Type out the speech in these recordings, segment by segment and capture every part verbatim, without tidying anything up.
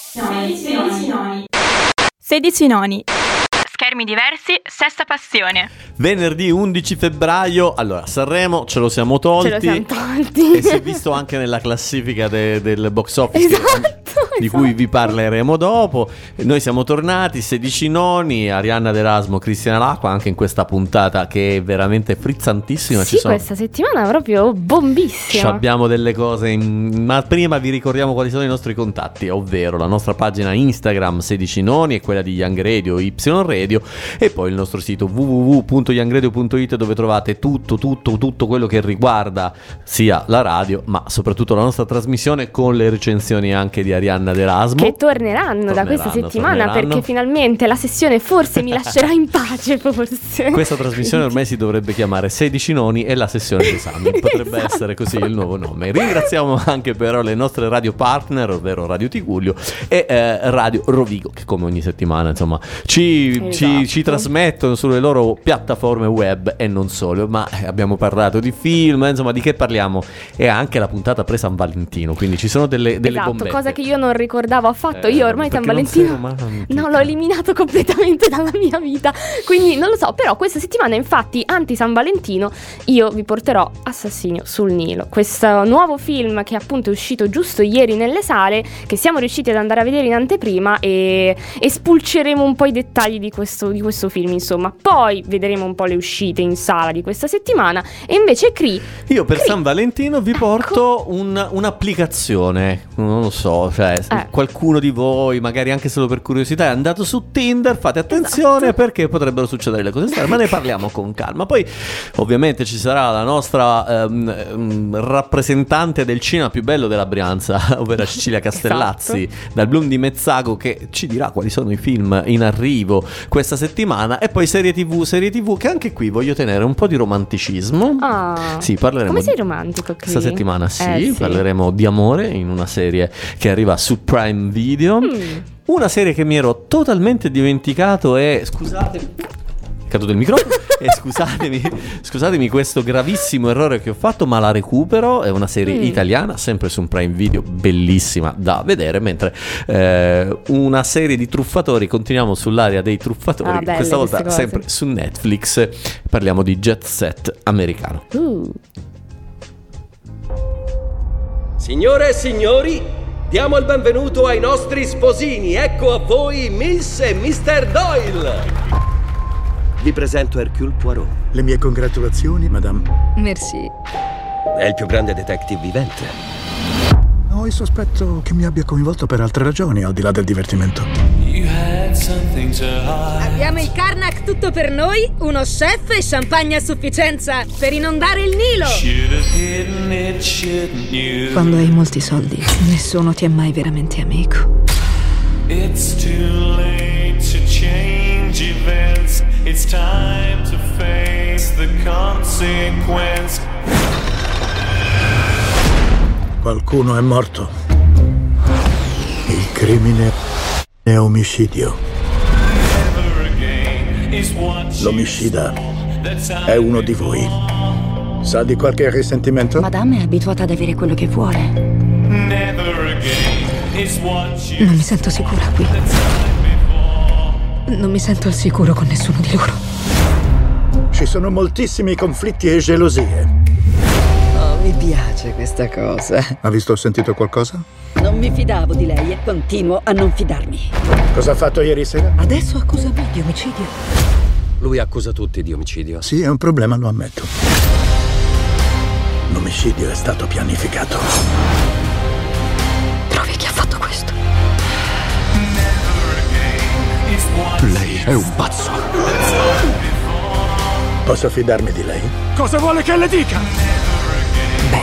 sedici noni. sedici noni. Schermi diversi, sesta passione. Venerdì undici febbraio, allora Sanremo ce lo siamo tolti. Ce lo siamo tolti. E si è visto anche nella classifica de- del box office, esatto, che, di esatto. cui vi parleremo dopo. Noi siamo tornati, sedici noni, Arianna D'Erasmo, Cristiana Lacqua, anche in questa puntata che è veramente frizzantissima. Sì, Ci sono... questa settimana è proprio bombissima. Abbiamo delle cose in... ma prima vi ricordiamo quali sono i nostri contatti, ovvero la nostra pagina Instagram sedici noni e quella di Young Radio Y Radio, e poi il nostro sito w w w punto young radio punto it, dove trovate tutto tutto tutto quello che riguarda sia la radio ma soprattutto la nostra trasmissione, con le recensioni anche di Arianna D'Erasmo, che torneranno, torneranno da questa settimana, torneranno. Perché finalmente la sessione forse mi lascerà in pace, forse. Questa trasmissione ormai si dovrebbe chiamare sedici noni e la sessione d'esame, potrebbe esatto. essere così il nuovo nome. Ringraziamo anche però le nostre radio partner, ovvero Radio Tigullio e eh, Radio Rovigo, che come ogni settimana insomma ci, esatto. ci, ci trasmettono sulle loro piattaforme web e non solo. Ma abbiamo parlato di film, insomma, di che parliamo? E anche la puntata pre-San Valentino, quindi ci sono delle, delle esatto, bombette, cosa che io non ricordavo affatto. eh, Io ormai San Valentino no, l'ho eliminato completamente dalla mia vita, quindi non lo so. Però questa settimana infatti anti San Valentino io vi porterò Assassinio sul Nilo, questo nuovo film che appunto è uscito giusto ieri nelle sale, che siamo riusciti ad andare a vedere in anteprima, e, e spulceremo un po' i dettagli di questo, di questo film, insomma. Poi vedremo un po' le uscite in sala di questa settimana. E invece Cri io per Cri, San Valentino vi porto ecco. un, un'applicazione, non lo so, cioè eh. qualcuno di voi magari anche solo per curiosità è andato su Tinder, fate attenzione, esatto. perché potrebbero succedere le cose strane, ma ne parliamo con calma. Poi ovviamente ci sarà la nostra ehm, rappresentante del cinema più bello della Brianza, ovvero Cecilia Castellazzi, esatto. dal Bloom di Mezzago, che ci dirà quali sono i film in arrivo questa settimana. E poi serie tv, serie tv che anche qui voglio tenere un po' di romanticismo. Ah, sì, parleremo. Come sei romantico qui? Questa settimana sì, eh, sì, parleremo di amore in una serie che arriva su Prime Video. Mm. Una serie che mi ero totalmente dimenticato e scusate, è caduto il microfono. E scusatemi, scusatemi questo gravissimo errore che ho fatto, ma la recupero. È una serie mm. italiana, sempre su un Prime Video, bellissima da vedere. Mentre eh, una serie di truffatori, continuiamo sull'area dei truffatori, ah, belle, questa volta sempre su Netflix. Parliamo di Jet Set americano. uh. Signore e signori, diamo il benvenuto ai nostri sposini. Ecco a voi Miss e mister Doyle. Vi presento Hercule Poirot. Le mie congratulazioni, madame. Merci. È il più grande detective vivente. Ho il sospetto che mi abbia coinvolto per altre ragioni, al di là del divertimento. Abbiamo il Karnak tutto per noi, uno chef e champagne a sufficienza per inondare il Nilo. Quando hai molti soldi, nessuno ti è mai veramente amico. It's too late to change events. It's time to face the consequence. Qualcuno è morto. Il crimine è omicidio. L'omicida è uno di voi. Sa di qualche risentimento? Madame è abituata ad avere quello che vuole. Non mi sento sicura qui. Non mi sento al sicuro con nessuno di loro. Ci sono moltissimi conflitti e gelosie. Oh, mi piace questa cosa. Ha visto o sentito qualcosa? Non mi fidavo di lei e continuo a non fidarmi. Cosa ha fatto ieri sera? Adesso accusa me di omicidio. Lui accusa tutti di omicidio. Sì, è un problema, lo ammetto. L'omicidio è stato pianificato. Trovi chi ha fatto questo? Lei è un pazzo. Posso fidarmi di lei? Cosa vuole che le dica? Beh,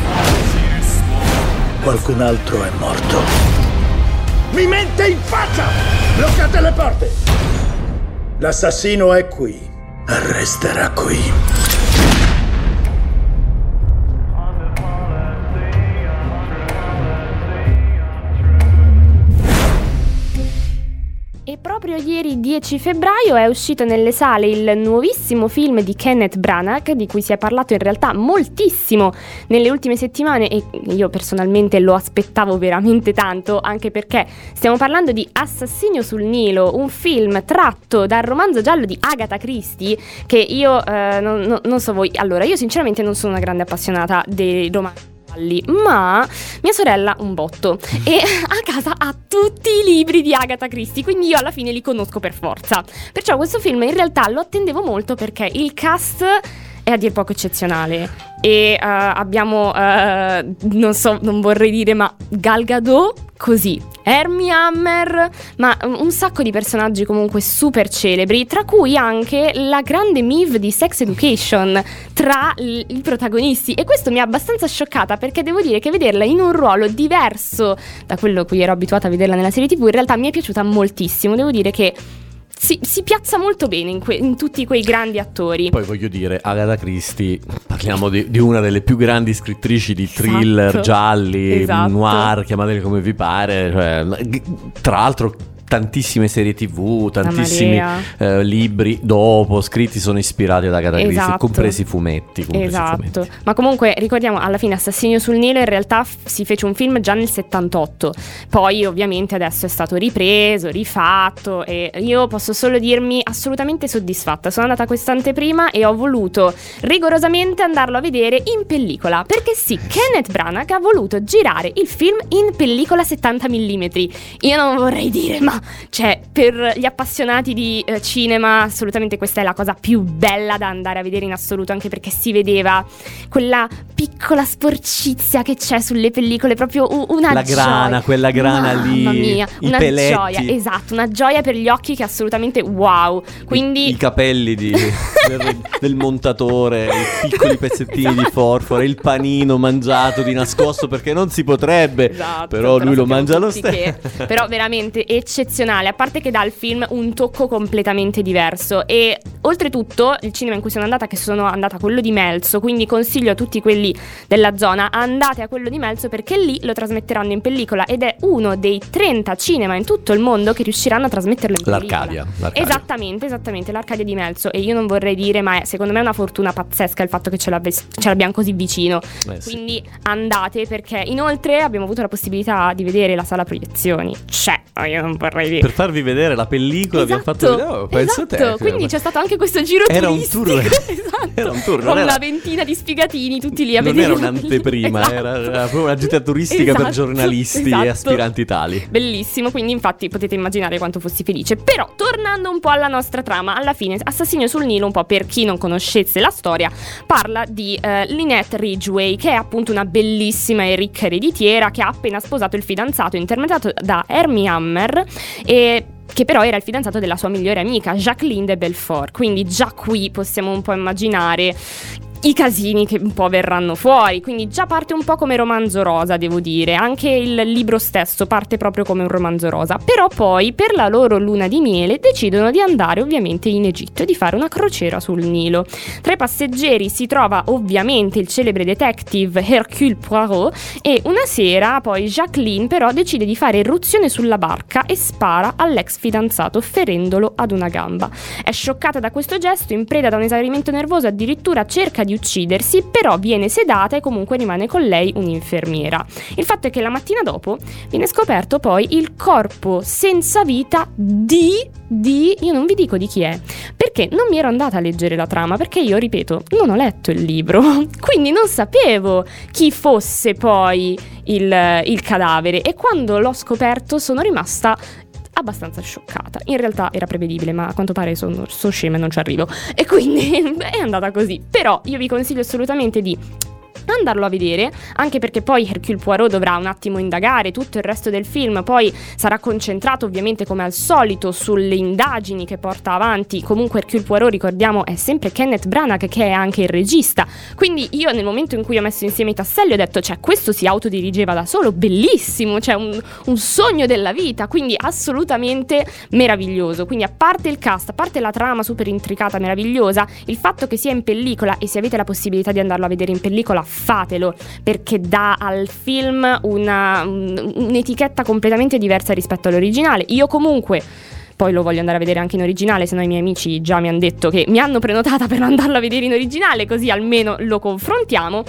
qualcun altro è morto. Mi mente in faccia! Bloccate le porte! L'assassino è qui. Resterà qui. E proprio ieri dieci febbraio è uscito nelle sale il nuovissimo film di Kenneth Branagh, di cui si è parlato in realtà moltissimo nelle ultime settimane e io personalmente lo aspettavo veramente tanto, anche perché stiamo parlando di Assassinio sul Nilo, un film tratto dal romanzo giallo di Agatha Christie, che io eh, non, non, non so voi, allora io sinceramente non sono una grande appassionata dei romanzi, ma mia sorella un botto e a casa ha tutti i libri di Agatha Christie, quindi io alla fine li conosco per forza. Perciò questo film in realtà lo attendevo molto perché il cast è a dir poco eccezionale e uh, abbiamo uh, non so, non vorrei dire, ma Gal Gadot, così Armie Hammer, ma un sacco di personaggi comunque super celebri, tra cui anche la grande Maeve di Sex Education tra l- i protagonisti, e questo mi ha abbastanza scioccata perché devo dire che vederla in un ruolo diverso da quello a cui ero abituata a vederla nella serie tv in realtà mi è piaciuta moltissimo. Devo dire che Si, si piazza molto bene in, que- in tutti quei grandi attori. Poi voglio dire, Agatha Christie, parliamo di, di una delle più grandi scrittrici di thriller, esatto. gialli, esatto. noir, chiamateli come vi pare, cioè, tra l'altro tantissime serie tv, tantissimi eh, libri dopo scritti sono ispirati ad Agatha Christie, esatto. compresi i fumetti compresi esatto i fumetti. Ma comunque ricordiamo, alla fine Assassinio sul Nilo in realtà f- si fece un film già nel settantotto, poi ovviamente adesso è stato ripreso, rifatto, e io posso solo dirmi assolutamente soddisfatta. Sono andata a quest'anteprima e ho voluto rigorosamente andarlo a vedere in pellicola, perché sì, Kenneth Branagh ha voluto girare il film in pellicola settanta millimetri. Io non vorrei dire, ma cioè, per gli appassionati di eh, cinema assolutamente questa è la cosa più bella da andare a vedere in assoluto, anche perché si vedeva quella piccola sporcizia che c'è sulle pellicole, proprio u- una la gioia. grana, quella grana Mamma lì, mamma mia, i una peletti. gioia, esatto, una gioia per gli occhi che è assolutamente wow. Quindi I, i capelli di, del, del montatore, i piccoli pezzettini esatto. di forfora, il panino mangiato di nascosto perché non si potrebbe, esatto, però lui lo mangia lo stesso. stesso. Però veramente eccezionale, a parte che dà al film un tocco completamente diverso. E oltretutto il cinema in cui sono andata, che sono andata a quello di Melzo, quindi consiglio a tutti quelli della zona, andate a quello di Melzo perché lì lo trasmetteranno in pellicola ed è uno dei trenta cinema in tutto il mondo che riusciranno a trasmetterlo in pellicola. L'Arcadia, l'Arcadia. Esattamente, esattamente, l'Arcadia di Melzo. E io non vorrei dire, ma è secondo me una fortuna pazzesca il fatto che ce, ce l'abbiamo così vicino. Eh, sì. Quindi andate, perché inoltre abbiamo avuto la possibilità di vedere la sala proiezioni. Cioè, io non vorrei dire, Per farvi vedere la pellicola esatto, abbiamo fatto vedere, oh, penso esatto. te. Quindi c'è stato anche questo giro Era un turistico. tour. Esatto. Era un tour, non con era- una ventina di sfigatini tutti lì a Non vedere era la un'anteprima, pellicola. era, era proprio una gita turistica Esatto, per giornalisti esatto. e aspiranti tali. Bellissimo, quindi infatti potete immaginare quanto fossi felice. Però tornando un po' alla nostra trama, alla fine Assassinio sul Nilo, un po' per chi non conoscesse la storia, parla di eh, Lynette Ridgway, che è appunto una bellissima e ricca ereditiera che ha appena sposato il fidanzato interpretato da Armie Hammer, e che però era il fidanzato della sua migliore amica Jacqueline de Belfort. Quindi già qui possiamo un po' immaginare i casini che un po' verranno fuori. Quindi già parte un po' come romanzo rosa, devo dire. Anche il libro stesso parte proprio come un romanzo rosa. Però poi per la loro luna di miele decidono di andare ovviamente in Egitto e di fare una crociera sul Nilo. Tra i passeggeri si trova ovviamente il celebre detective Hercule Poirot, e una sera poi Jacqueline però decide di fare irruzione sulla barca e spara all'ex fidanzato ferendolo ad una gamba. È scioccata da questo gesto, in preda da un esaurimento nervoso, addirittura cerca di uccidersi, però viene sedata e comunque rimane con lei un'infermiera. Il fatto è che la mattina dopo viene scoperto poi il corpo senza vita di di io non vi dico di chi è, perché non mi ero andata a leggere la trama, perché io, ripeto, non ho letto il libro, quindi non sapevo chi fosse poi il, il cadavere, e quando l'ho scoperto sono rimasta abbastanza scioccata. In realtà era prevedibile, ma a quanto pare sono so scema e non ci arrivo, e quindi è andata così. Però io vi consiglio assolutamente di andarlo a vedere, anche perché poi Hercule Poirot dovrà un attimo indagare. Tutto il resto del film poi sarà concentrato ovviamente come al solito sulle indagini che porta avanti. Comunque Hercule Poirot, ricordiamo, è sempre Kenneth Branagh, che è anche il regista, quindi io nel momento in cui ho messo insieme i tasselli ho detto, cioè, questo si autodirigeva da solo, bellissimo, cioè un, un sogno della vita, quindi assolutamente meraviglioso. Quindi a parte il cast, a parte la trama super intricata, meravigliosa, il fatto che sia in pellicola, e se avete la possibilità di andarlo a vedere in pellicola fatelo, perché dà al film una, un, un'etichetta completamente diversa rispetto all'originale. Io comunque poi lo voglio andare a vedere anche in originale, se no i miei amici già mi hanno detto che mi hanno prenotata per andarlo a vedere in originale, così almeno lo confrontiamo.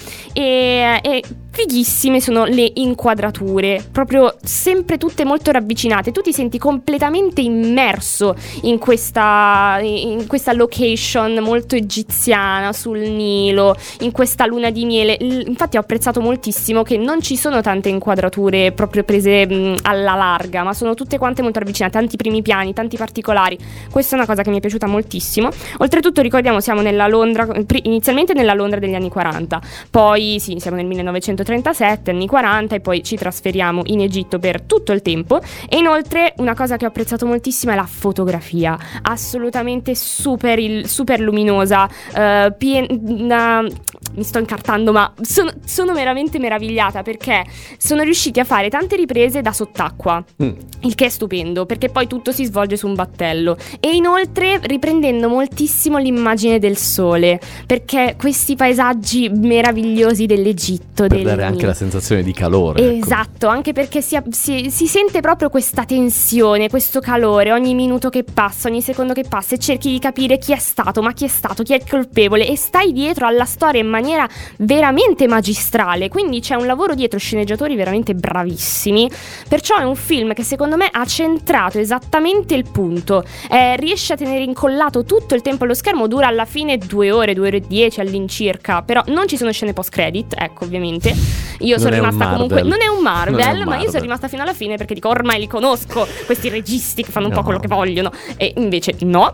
E, e fighissime sono le inquadrature, proprio sempre tutte molto ravvicinate, tu ti senti completamente immerso in questa, in questa location molto egiziana sul Nilo, in questa luna di miele. Infatti ho apprezzato moltissimo che non ci sono tante inquadrature proprio prese mh, alla larga, ma sono tutte quante molto ravvicinate, tanti primi piani, tanti particolari. Questa è una cosa che mi è piaciuta moltissimo. Oltretutto ricordiamo, siamo nella Londra, inizialmente nella Londra degli anni quaranta, poi sì, siamo nel millenovecentotrentasette, anni quaranta, e poi ci trasferiamo in Egitto per tutto il tempo. E inoltre una cosa che ho apprezzato moltissimo è la fotografia, assolutamente super, il, super luminosa, uh, piena, mi sto incartando, ma sono, sono veramente meravigliata perché sono riusciti a fare tante riprese da sott'acqua, mm. il che è stupendo, perché poi tutto si svolge su un battello, e inoltre riprendendo moltissimo l'immagine del sole, perché questi paesaggi meravigliosi dell'Egitto, per del dare anche la sensazione di calore, esatto, ecco. Anche perché si, si, si sente proprio questa tensione, questo calore ogni minuto che passa, ogni secondo che passa, e cerchi di capire chi è stato, ma chi è stato, chi è il colpevole, e stai dietro alla storia in maniera veramente magistrale. Quindi c'è un lavoro dietro, sceneggiatori veramente bravissimi, perciò è un film che secondo me ha centrato esattamente il punto, eh, riesce a tenere incollato tutto il tempo allo schermo, dura alla fine due ore, due ore e dieci all'incirca, però non ci sono scene post credit, ecco, ovviamente io non sono rimasta comunque, non è un Marvel, non è un ma Marvel. Io sono rimasta fino alla fine perché dico ormai li conosco questi registi che fanno un no. po' quello che vogliono, e invece no.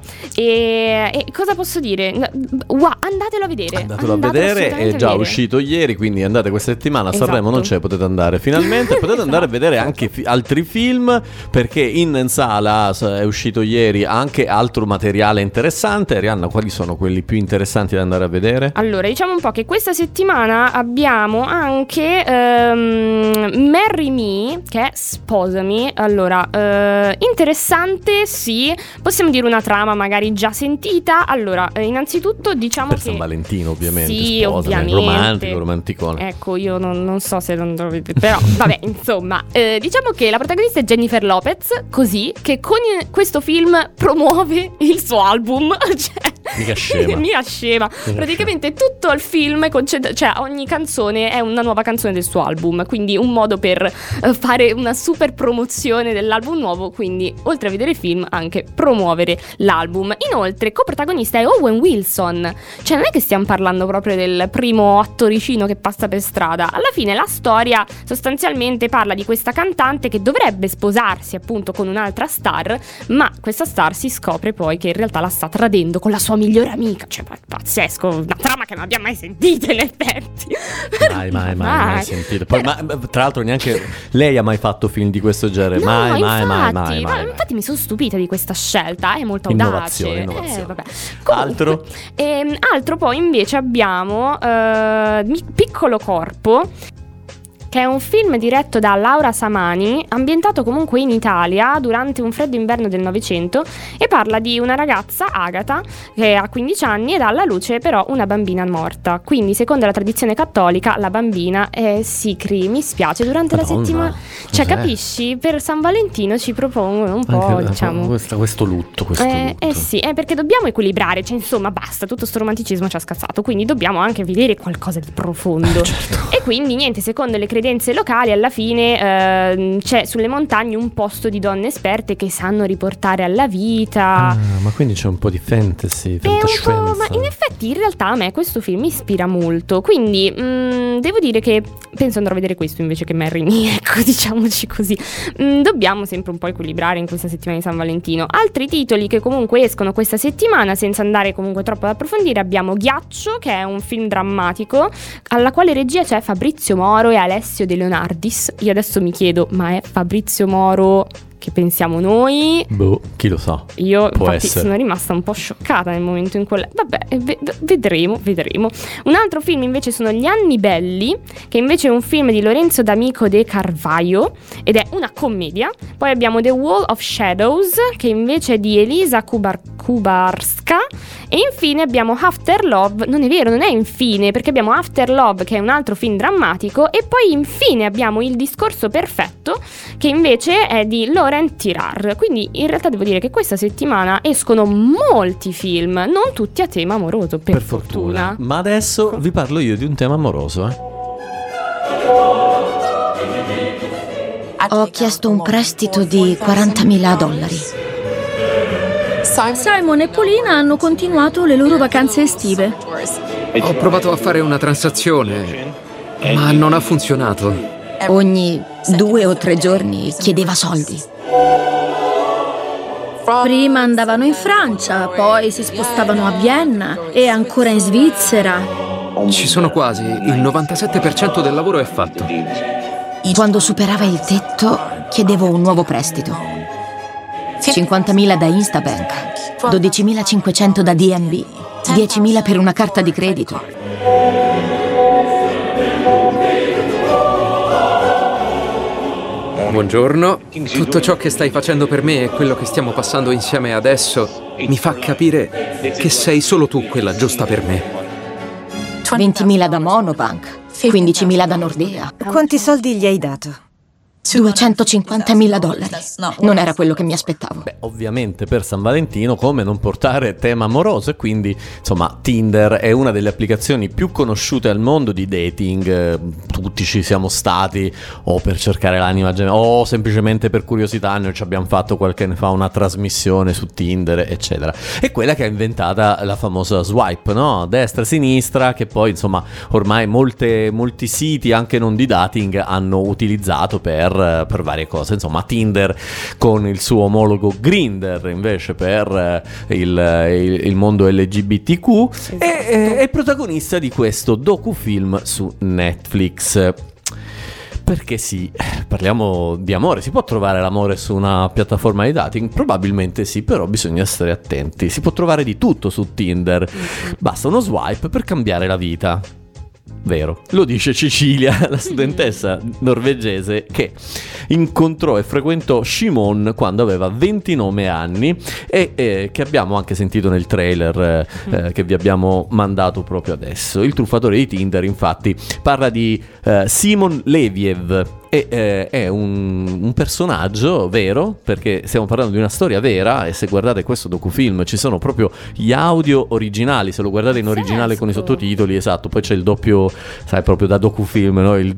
E, e cosa posso dire? Wow, andatelo a vedere, andatelo a vedere, è già uscito ieri, quindi andate questa settimana a esatto. Sanremo non c'è, potete andare finalmente, potete andare a vedere anche fi- altri film, perché in sala è uscito ieri anche altro materiale interessante. Arianna, quali sono quelli più interessanti da andare a vedere? Allora, diciamo un po' che questa settimana abbiamo anche um, Marry Me, che è Sposami. Allora, uh, interessante, sì, possiamo dire una trama magari già sentita. Allora, eh, innanzitutto diciamo per che San Valentino, ovviamente. Sì, Sposami, ovviamente. Romantico, romanticone. Ecco, io non, non so se non dovete, però vabbè, insomma, eh, diciamo che la protagonista è Jennifer Lopez, così che con questo film promuove il suo album, cioè mica scema. Mica scema. Praticamente tutto il film è concent- cioè ogni canzone è una nuova canzone del suo album, quindi un modo per uh, fare una super promozione dell'album nuovo, quindi oltre a vedere il film anche promuovere l'album. Inoltre coprotagonista è Owen Wilson, cioè non è che stiamo parlando proprio del primo attoricino che passa per strada. Alla fine la storia sostanzialmente parla di questa cantante che dovrebbe sposarsi appunto con un'altra star, ma questa star si scopre poi che in realtà la sta tradendo con la sua migliore amica. Cioè pazzesco, una trama che non abbiamo mai sentito in effetti. Mai, mai, mai, mai sentito. Poi, ma, tra l'altro neanche lei ha mai fatto film di questo genere. No, mai, infatti, mai, mai, mai, ma, mai. Infatti mi sono stupita di questa scelta, è molto innovazione, audace. innovazione. Eh, vabbè. Comunque, altro? Ehm, altro poi invece abbiamo eh, Piccolo Corpo, che è un film diretto da Laura Samani, ambientato comunque in Italia durante un freddo inverno del Novecento, e parla di una ragazza, Agata, che ha quindici anni ed ha alla luce però una bambina morta. Quindi, secondo la tradizione cattolica, la bambina è Sicri, mi spiace, durante Madonna, la settimana. Cioè, cos'è? Capisci? Per San Valentino ci propongono un po', anche, diciamo, questa, questo lutto, questo eh, lutto. Eh sì, è perché dobbiamo equilibrare, cioè insomma, basta, tutto sto romanticismo ci ha scazzato, quindi dobbiamo anche vedere qualcosa di profondo. Eh, certo. E quindi niente, secondo le credenze locali, alla fine eh, c'è sulle montagne un posto di donne esperte che sanno riportare alla vita. Ah, ma quindi c'è un po' di fantasy, fantascienza. Un po', ma in effetti in realtà a me questo film mi ispira molto, quindi mh, devo dire che penso andrò a vedere questo invece che Marry Me, ecco, diciamoci così. Mh, dobbiamo sempre un po' equilibrare in questa settimana di San Valentino. Altri titoli che comunque escono questa settimana, senza andare comunque troppo ad approfondire, abbiamo Ghiaccio, che è un film drammatico alla quale regia c'è Fabrizio Moro e Alessio De Leonardis. Io adesso mi chiedo, ma è Fabrizio Moro che pensiamo noi? Boh, chi lo sa. Io Può infatti essere. sono rimasta un po' scioccata nel momento in cui vabbè, v- vedremo, vedremo. Un altro film invece sono Gli anni belli, che invece è un film di Lorenzo D'Amico de Carvalho ed è una commedia. Poi abbiamo The Wall of Shadows, che invece è di Elisa Kubar- Kubarska E infine abbiamo After Love, non è vero, non è infine, perché abbiamo After Love che è un altro film drammatico, e poi infine abbiamo Il discorso perfetto che invece è di Laurent Tirard. Quindi in realtà devo dire che questa settimana escono molti film, non tutti a tema amoroso, per, per fortuna. fortuna. Ma adesso vi parlo io di un tema amoroso, eh. Ho chiesto un prestito di quarantamila dollari. Simon e Paulina hanno continuato le loro vacanze estive. Ho provato a fare una transazione, ma non ha funzionato. Ogni due o tre giorni chiedeva soldi. Prima andavano in Francia, poi si spostavano a Vienna e ancora in Svizzera. Ci sono quasi, il novantasette per cento del lavoro è fatto. Quando superava il tetto, chiedevo un nuovo prestito. cinquantamila da Instabank, dodicimilacinquecento da D N B, diecimila per una carta di credito. Buongiorno. Tutto ciò che stai facendo per me e quello che stiamo passando insieme adesso mi fa capire che sei solo tu quella giusta per me. ventimila da Monobank, quindicimila da Nordea. Quanti soldi gli hai dato? duecentocinquantamila dollari. Non era quello che mi aspettavo. Beh, ovviamente per San Valentino come non portare tema amoroso, e quindi insomma Tinder è una delle applicazioni più conosciute al mondo di dating. Tutti ci siamo stati, o per cercare l'anima gemella o semplicemente per curiosità. Noi ci abbiamo fatto qualche anno fa una trasmissione su Tinder, eccetera. È quella che ha inventata la famosa swipe, no? Destra e sinistra, che poi insomma ormai molte, molti siti anche non di dating hanno utilizzato per per varie cose. Insomma, Tinder con il suo omologo Grindr invece per il, il, il mondo L G B T Q, esatto. è, è protagonista di questo docufilm su Netflix. Perché sì, parliamo di amore. Si può trovare l'amore su una piattaforma di dating? Probabilmente sì, però bisogna stare attenti. Si può trovare di tutto su Tinder. Basta uno swipe per cambiare la vita. Vero, lo dice Cecilia, la studentessa norvegese che incontrò e frequentò Shimon quando aveva ventinove anni e eh, che abbiamo anche sentito nel trailer eh, che vi abbiamo mandato proprio adesso. Il truffatore di Tinder infatti parla di eh, Simon Leviev. E, eh, è un, un personaggio vero, perché stiamo parlando di una storia vera, e se guardate questo docufilm ci sono proprio gli audio originali, se lo guardate in originale con i sottotitoli, esatto, poi c'è il doppio, sai, proprio da docufilm, no? Il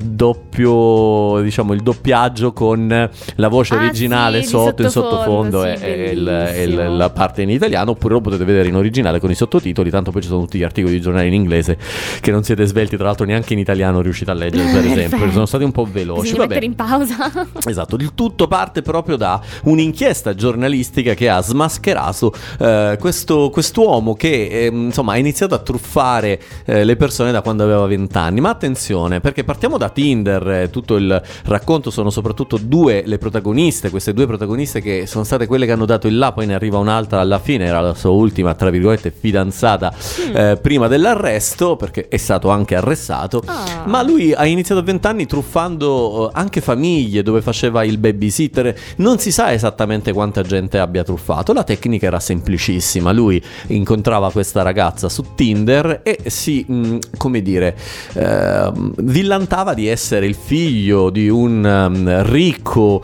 doppio, diciamo, il doppiaggio con la voce ah, originale sì, sotto, in sottofondo sì, è, è, il, è il, la parte in italiano, oppure lo potete vedere in originale con i sottotitoli, tanto poi ci sono tutti gli articoli di giornali in inglese che non siete svelti, tra l'altro neanche in italiano riuscite a leggere, per esempio, sono stati un po' veloci. Sì, mettere in pausa. Esatto, il tutto parte proprio da un'inchiesta giornalistica che ha smascherato eh, questo quest'uomo che eh, insomma ha iniziato a truffare eh, le persone da quando aveva venti anni. Ma attenzione, perché partiamo da Tinder, eh, tutto il racconto sono soprattutto due le protagoniste, queste due protagoniste che sono state quelle che hanno dato il là, poi ne arriva un'altra alla fine, era la sua ultima tra virgolette fidanzata mm. eh, prima dell'arresto, perché è stato anche arrestato, ah. ma lui ha iniziato a venti anni truffando anche famiglie, dove faceva il babysitter. Non si sa esattamente quanta gente abbia truffato. La tecnica era semplicissima: lui incontrava questa ragazza su Tinder e si, mh, come dire, eh, villantava di essere il figlio di un um, ricco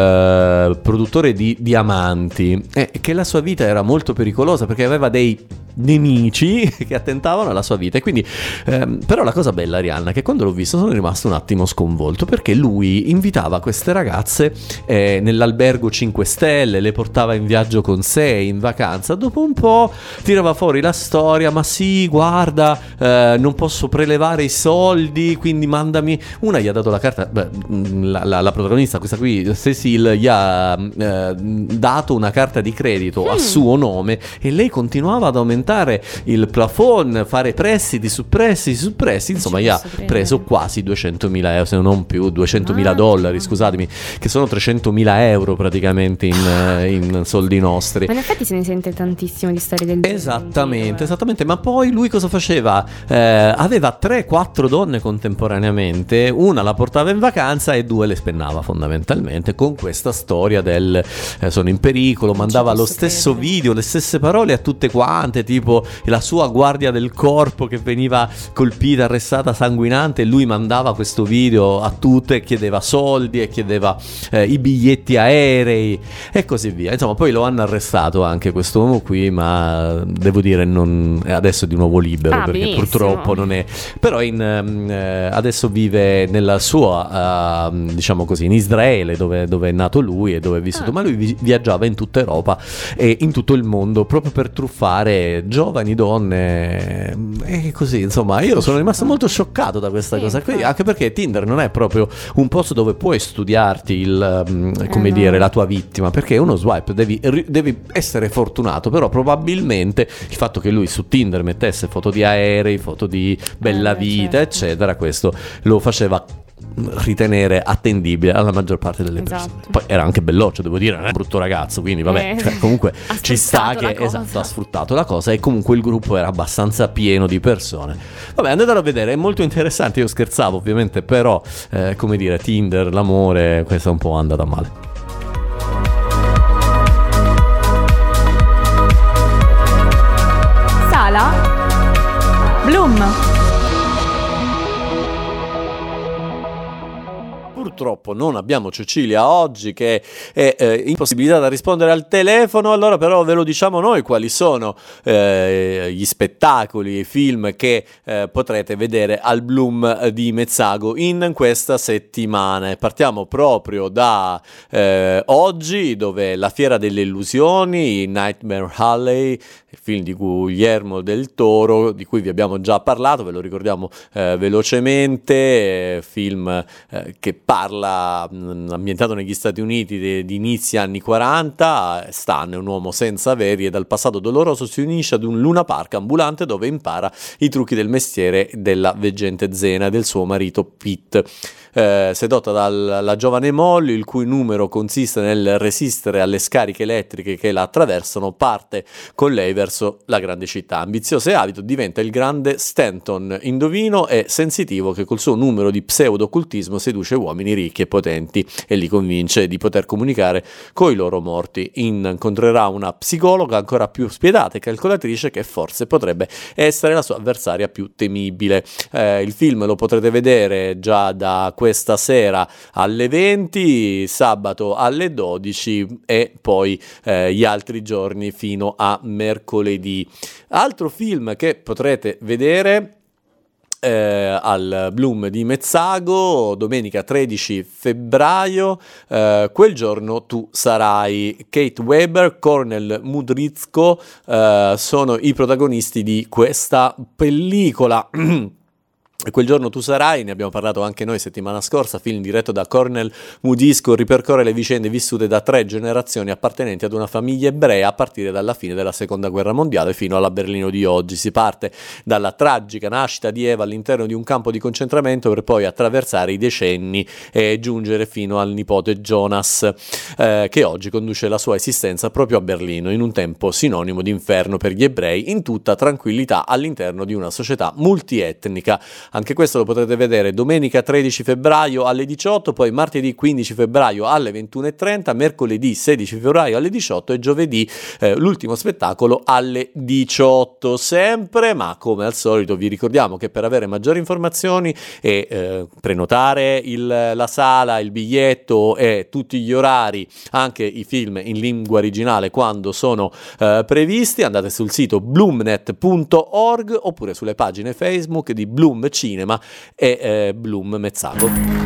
eh, produttore di diamanti, e che la sua vita era molto pericolosa perché aveva dei nemici che attentavano alla sua vita. E quindi ehm, però la cosa bella, Arianna, è che quando l'ho visto sono rimasto un attimo sconvolto, perché lui invitava queste ragazze eh, nell'albergo cinque stelle, le portava in viaggio con sé, in vacanza. Dopo un po' tirava fuori la storia: ma sì, guarda, eh, non posso prelevare i soldi, quindi mandami. Una gli ha dato la carta, beh, la, la, la protagonista, questa qui, Cecil, gli ha eh, dato una carta di credito mm. a suo nome, e lei continuava ad aumentare il plafond, fare prestiti su prestiti su prestiti, insomma gli ha preso quasi duecentomila euro, se non più, duecentomila ah, dollari, scusatemi, che sono trecentomila euro praticamente in, in soldi nostri. Ma in effetti se ne sente tantissimo di storie del genere. Esattamente, esattamente. Ma poi lui cosa faceva? Eh, aveva tre quattro donne contemporaneamente, una la portava in vacanza e due le spennava fondamentalmente, con questa storia del eh, sono in pericolo, mandava lo stesso video, le stesse parole a tutte quante, tipo la sua guardia del corpo che veniva colpita, arrestata, sanguinante, e lui mandava questo video a tutte e chiedeva soldi e chiedeva eh, i biglietti aerei e così via. Insomma, poi lo hanno arrestato anche quest'uomo qui, ma devo dire non adesso è di nuovo libero, ah, perché benissimo. purtroppo non è, però in, eh, adesso vive nella sua uh, diciamo così in Israele, dove, dove è nato lui e dove è vissuto, ah. ma lui vi- viaggiava in tutta Europa e in tutto il mondo proprio per truffare giovani donne e così. Insomma, io sono rimasto molto scioccato da questa sì, cosa qui, anche perché Tinder non è proprio un posto dove puoi studiarti il um, come eh, dire no. la tua vittima, perché uno swipe devi, devi essere fortunato, però probabilmente il fatto che lui su Tinder mettesse foto di aerei, foto di bella eh, vita certo. eccetera, questo lo faceva ritenere attendibile alla maggior parte delle esatto. persone. Poi era anche belloccio, devo dire, non è un brutto ragazzo, quindi vabbè, eh, cioè, comunque ci sta che esatto, ha sfruttato la cosa, e comunque il gruppo era abbastanza pieno di persone. Vabbè, andatelo a vedere, è molto interessante. Io scherzavo ovviamente, però eh, come dire, Tinder, l'amore, questa è un po' andata male. Sala Bloom. Purtroppo non abbiamo Cecilia oggi, che è eh, impossibilitata a rispondere al telefono, allora però ve lo diciamo noi quali sono eh, gli spettacoli e i film che eh, potrete vedere al Bloom di Mezzago in questa settimana. Partiamo proprio da eh, oggi, dove La Fiera delle Illusioni, Nightmare Alley, il film di Guillermo del Toro, di cui vi abbiamo già parlato, ve lo ricordiamo eh, velocemente, eh, film eh, che parla, mh, ambientato negli Stati Uniti di, di inizi anni quaranta. Stan è un uomo senza averi e dal passato doloroso si unisce ad un Luna Park ambulante dove impara i trucchi del mestiere della veggente Zena e del suo marito Pete. Eh, sedotta dalla giovane Molly, il cui numero consiste nel resistere alle scariche elettriche che la attraversano, parte con lei verso la grande città. Ambizioso e avido, diventa il grande Stanton, indovino e sensitivo, che col suo numero di pseudo-occultismo seduce uomini ricchi e potenti e li convince di poter comunicare coi loro morti. Incontrerà una psicologa ancora più spietata e calcolatrice che forse potrebbe essere la sua avversaria più temibile. Eh, il film lo potrete vedere già da questa sera alle venti, sabato alle dodici e poi eh, gli altri giorni fino a mercoledì. Altro film che potrete vedere Eh, al Bloom di Mezzago domenica tredici febbraio, eh, Quel giorno tu sarai. Kate Weber, Cornel Mudrizko eh, sono i protagonisti di questa pellicola. Quel giorno tu sarai, ne abbiamo parlato anche noi settimana scorsa, film diretto da Cornel Mudrizko, ripercorre le vicende vissute da tre generazioni appartenenti ad una famiglia ebrea a partire dalla fine della seconda guerra mondiale fino alla Berlino di oggi. Si parte dalla tragica nascita di Eva all'interno di un campo di concentramento per poi attraversare i decenni e giungere fino al nipote Jonas, eh, che oggi conduce la sua esistenza proprio a Berlino, in un tempo sinonimo di inferno per gli ebrei, in tutta tranquillità all'interno di una società multietnica. Anche questo lo potrete vedere domenica tredici febbraio alle diciotto, poi martedì quindici febbraio alle ventuno e trenta, mercoledì sedici febbraio alle diciotto e giovedì eh, l'ultimo spettacolo alle diciotto sempre. Ma come al solito vi ricordiamo che per avere maggiori informazioni e eh, prenotare il, la sala, il biglietto e tutti gli orari, anche i film in lingua originale quando sono eh, previsti, andate sul sito bloomnet punto org oppure sulle pagine Facebook di Bloom Cinema e eh, Bloom Mezzago.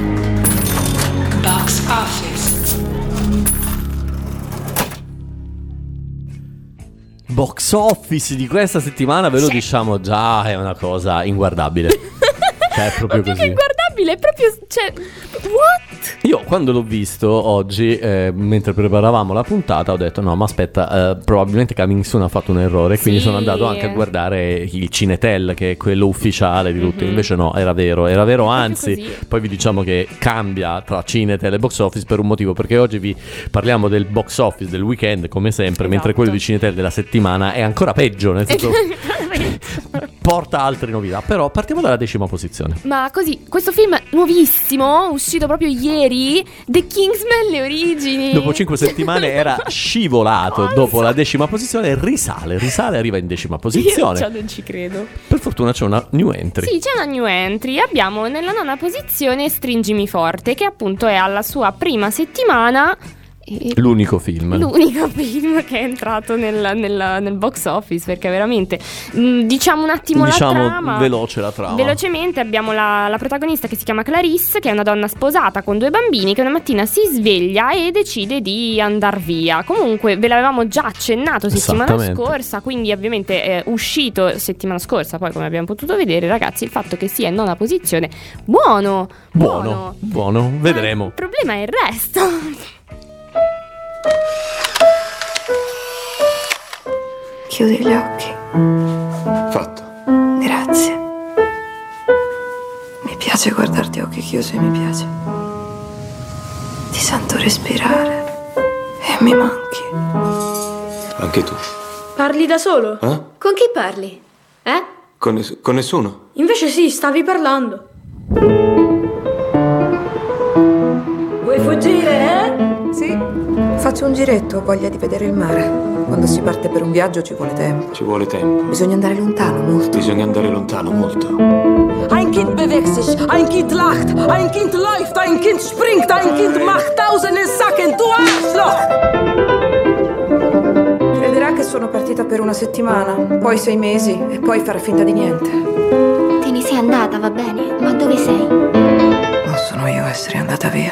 Box Office. Box Office di questa settimana, ve lo diciamo già, è una cosa inguardabile. Cioè, è proprio Ma più così. che inguardabile, è proprio, cioè, what? Io quando l'ho visto oggi, eh, mentre preparavamo la puntata, ho detto no, ma aspetta, eh, probabilmente Coming Soon ha fatto un errore, quindi Sì. sono andato anche a guardare il Cinetel, che è quello ufficiale di tutto. Mm-hmm. Invece no, era vero, era vero, anzi, poi vi diciamo che cambia tra Cinetel e Box Office per un motivo, perché oggi vi parliamo del Box Office del weekend, come sempre, esatto. mentre quello di Cinetel della settimana è ancora peggio, nel senso porta altre novità. Però partiamo dalla decima posizione. Ma così, questo film nuovissimo, uscito proprio ieri, The Kingsman, le origini. Dopo cinque settimane era scivolato. Dopo la decima posizione risale, risale, arriva in decima posizione. Io già non ci credo. Per fortuna c'è una new entry. Sì, c'è una new entry. Abbiamo nella nona posizione Stringimi Forte, che appunto è alla sua prima settimana. L'unico film L'unico film che è entrato nel, nel, nel box office, perché veramente mh, diciamo un attimo diciamo la trama. veloce la trama. Velocemente abbiamo la, la protagonista che si chiama Clarisse, che è una donna sposata con due bambini, che una mattina si sveglia e decide di andar via. Comunque ve l'avevamo già accennato settimana scorsa, quindi ovviamente è uscito settimana scorsa. Poi, come abbiamo potuto vedere, ragazzi, il fatto che sia in nona posizione, buono Buono, buono, buono. Vedremo. Ma il problema è il resto. Chiudi gli occhi. Fatto. Grazie. Mi piace guardarti a occhi chiusi, mi piace. Ti sento respirare e mi manchi. Anche tu. Parli da solo? Eh? Con chi parli? Eh? Con, ness- con nessuno? Invece sì, stavi parlando. Vuoi fuggire, eh? Sì. Faccio un giretto, ho voglia di vedere il mare. Quando si parte per un viaggio ci vuole tempo. Ci vuole tempo. Bisogna andare lontano, molto. Bisogna andare lontano, molto. Ein Kind bewegt sich, ein Kind lacht, ein Kind läuft, ein Kind springt, ein Kind macht tausende Sachen, tu Arschloch! Crederà che sono partita per una settimana, poi sei mesi e poi farà finta di niente. Te ne sei andata, va bene, ma dove sei? Non sono io a essere andata via.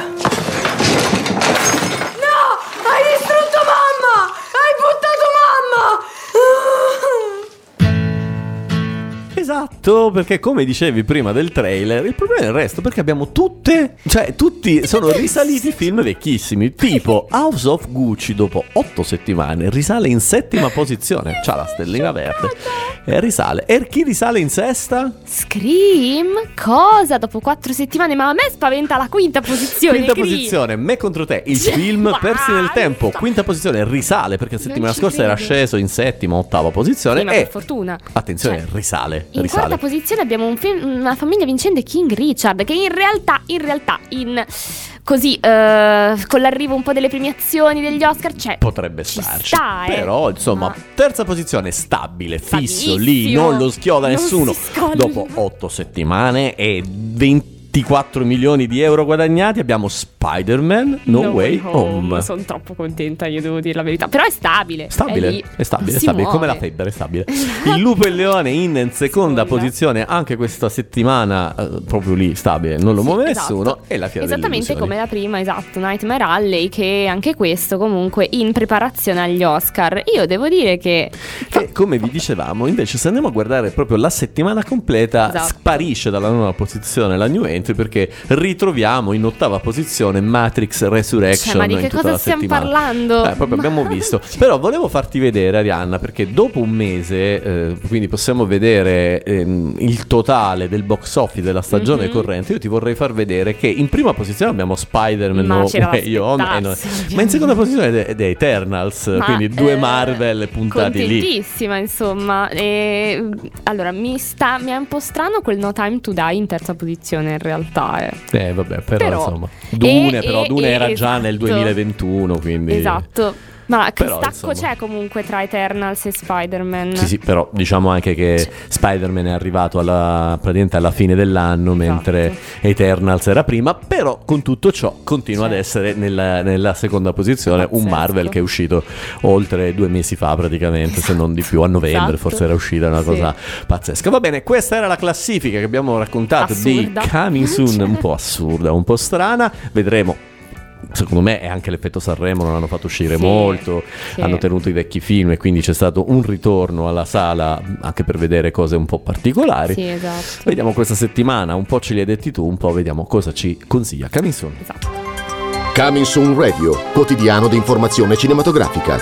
Esatto, perché come dicevi prima del trailer, il problema è il resto, perché abbiamo tutte, cioè tutti sono risaliti film vecchissimi, tipo House of Gucci dopo otto settimane risale in settima posizione, c'ha la stellina verde e risale. E chi risale in sesta? Scream? Cosa? Dopo quattro settimane? Ma a me spaventa la quinta posizione. Quinta Cream. posizione, Me contro te, il film persi nel tempo. Quinta posizione, risale, perché la settimana scorsa credo. Era sceso in settima, ottava posizione. Sì, ma e per fortuna. Attenzione, cioè, risale. In risale. quarta posizione abbiamo un film, una famiglia vincente, King Richard, che in realtà, in realtà, in così, uh, con l'arrivo un po' delle premiazioni degli Oscar, cioè, potrebbe starci. Sta, eh. Però, insomma, ma... terza posizione, stabile, fisso, lì, non lo schioda non nessuno. Dopo otto settimane e ventiquattro milioni di euro guadagnati abbiamo Spider-Man No, no Way Home. home. Sono troppo contenta, io devo dire la verità. Però è stabile. Stabile, è, lì, è stabile, è stabile. Come la febbre, è stabile. Il Lupo e il Leone in seconda posizione anche questa settimana, eh, proprio lì, stabile, non lo sì, muove esatto. nessuno. E la Fiera esattamente come la prima, esatto, Nightmare Alley, che anche questo comunque in preparazione agli Oscar. Io devo dire che, che come vi dicevamo, invece se andiamo a guardare proprio la settimana completa, esatto. sparisce dalla nona posizione la new entry, perché ritroviamo in ottava posizione Matrix Resurrection. Cioè, ma di che in tutta cosa la stiamo settimana. parlando? Eh, proprio ma... abbiamo visto. Però volevo farti vedere, Arianna, perché dopo un mese, eh, quindi possiamo vedere ehm, il totale del box office della stagione mm-hmm. corrente. Io ti vorrei far vedere che in prima posizione abbiamo Spider-Man No Way Home, no, ma in seconda posizione è The Eternals, ma, quindi due eh, Marvel puntati lì. Contentissima, insomma. E, allora, mi sta mi è un po' strano quel No Time to Die in terza posizione, in realtà. Eh, eh vabbè, però, però insomma, Dune, e, però e, Dune e, era esatto. già nel duemilaventuno, quindi esatto. Ma che però, stacco insomma, c'è comunque tra Eternals e Spider-Man? Sì, sì, però diciamo anche che Spider-Man è arrivato alla, praticamente alla fine dell'anno, esatto. mentre Eternals era prima. Però con tutto ciò continua certo. ad essere nella, nella seconda posizione Pazzesco. Un Marvel che è uscito oltre due mesi fa praticamente, esatto. se non di più, a novembre esatto. forse era uscita, una sì. cosa pazzesca. Va bene, questa era la classifica che abbiamo raccontato assurda. Di Coming Soon, un po' assurda, un po' strana. Vedremo. Secondo me è anche l'effetto Sanremo, non hanno fatto uscire sì, molto, sì. hanno tenuto i vecchi film e quindi c'è stato un ritorno alla sala anche per vedere cose un po' particolari. Sì, esatto. Vediamo questa settimana, un po' ce li hai detti tu, un po' vediamo cosa ci consiglia Coming Soon. Esatto. Coming Soon Radio, quotidiano di informazione cinematografica.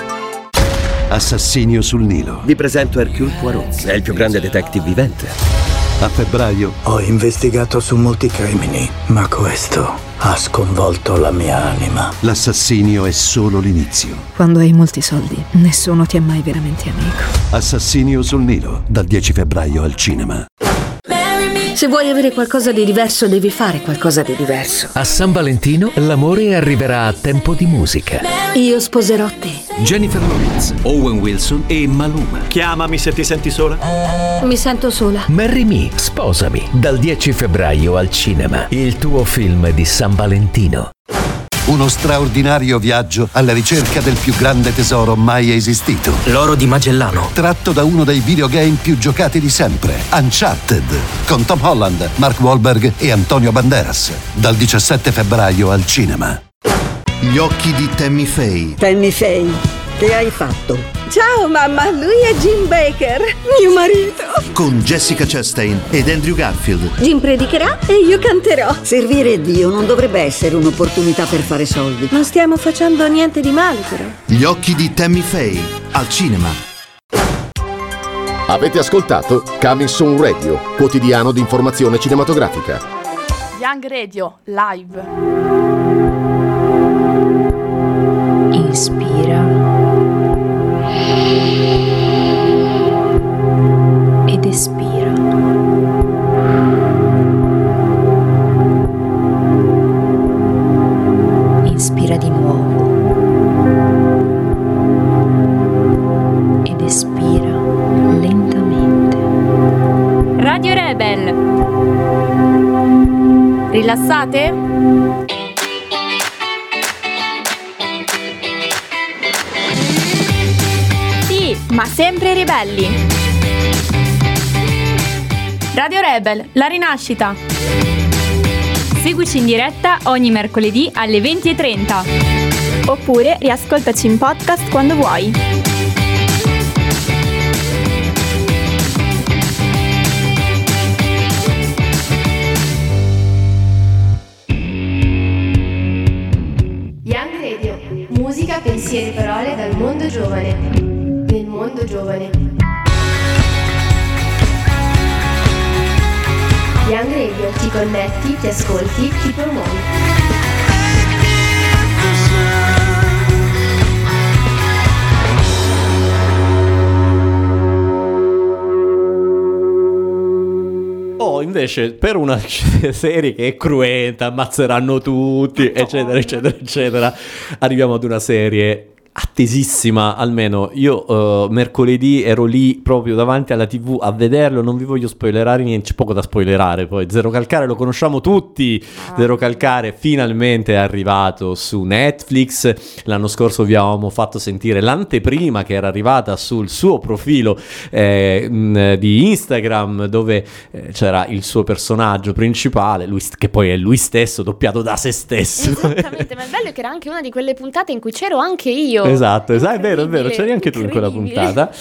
Assassinio sul Nilo. Vi presento Hercule Poirot, è il più grande detective vivente. A febbraio ho investigato su molti crimini, ma questo ha sconvolto la mia anima. L'assassinio è solo l'inizio. Quando hai molti soldi, nessuno ti è mai veramente amico. Assassinio sul Nilo, dal dieci febbraio al cinema. Se vuoi avere qualcosa di diverso, devi fare qualcosa di diverso. A San Valentino l'amore arriverà a tempo di musica. Io sposerò te. Jennifer Lawrence, Owen Wilson e Maluma. Chiamami se ti senti sola. Mi sento sola. Marry Me, sposami, dal dieci febbraio al cinema. Il tuo film di San Valentino. Uno straordinario viaggio alla ricerca del più grande tesoro mai esistito. L'oro di Magellano. Tratto da uno dei videogame più giocati di sempre, Uncharted, con Tom Holland, Mark Wahlberg e Antonio Banderas. Dal diciassette febbraio al cinema. Gli occhi di Tammy Faye. Tammy Faye, che hai fatto? Ciao mamma, lui è Jim Baker, mio marito. Con Jessica Chastain ed Andrew Garfield. Jim predicherà e io canterò. Servire Dio non dovrebbe essere un'opportunità per fare soldi. Non stiamo facendo niente di male, però. Gli occhi di Tammy Faye, al cinema. Avete ascoltato Coming Soon Radio, quotidiano di informazione cinematografica. Young Radio, live. Inspira ed espira. Inspira di nuovo ed espira lentamente. Radio Rebel. Rilassate? Sì, ma sempre ribelli. Radio Rebel, la rinascita. Seguici in diretta ogni mercoledì alle venti e trenta. Oppure riascoltaci in podcast quando vuoi. Young Radio, musica, pensieri, parole dal mondo giovane. Nel mondo giovane. Young Radio, ti connetti, ti ascolti, ti promuovi. Oh, invece, per una serie che è cruenta, ammazzeranno tutti, eccetera, eccetera, eccetera, arriviamo ad una serie attesissima. Almeno io uh, mercoledì ero lì proprio davanti alla tivù a vederlo. Non vi voglio spoilerare niente, c'è poco da spoilerare. Poi Zero Calcare lo conosciamo tutti. ah. Zero Calcare finalmente è arrivato su Netflix. L'anno scorso vi avevamo fatto sentire l'anteprima che era arrivata sul suo profilo eh, mh, di Instagram, dove eh, c'era il suo personaggio principale, lui, che poi è lui stesso doppiato da se stesso. Esattamente, ma il bello è che era anche una di quelle puntate in cui c'ero anche io. Esatto, esatto, è vero, è vero, c'eri anche tu in quella puntata.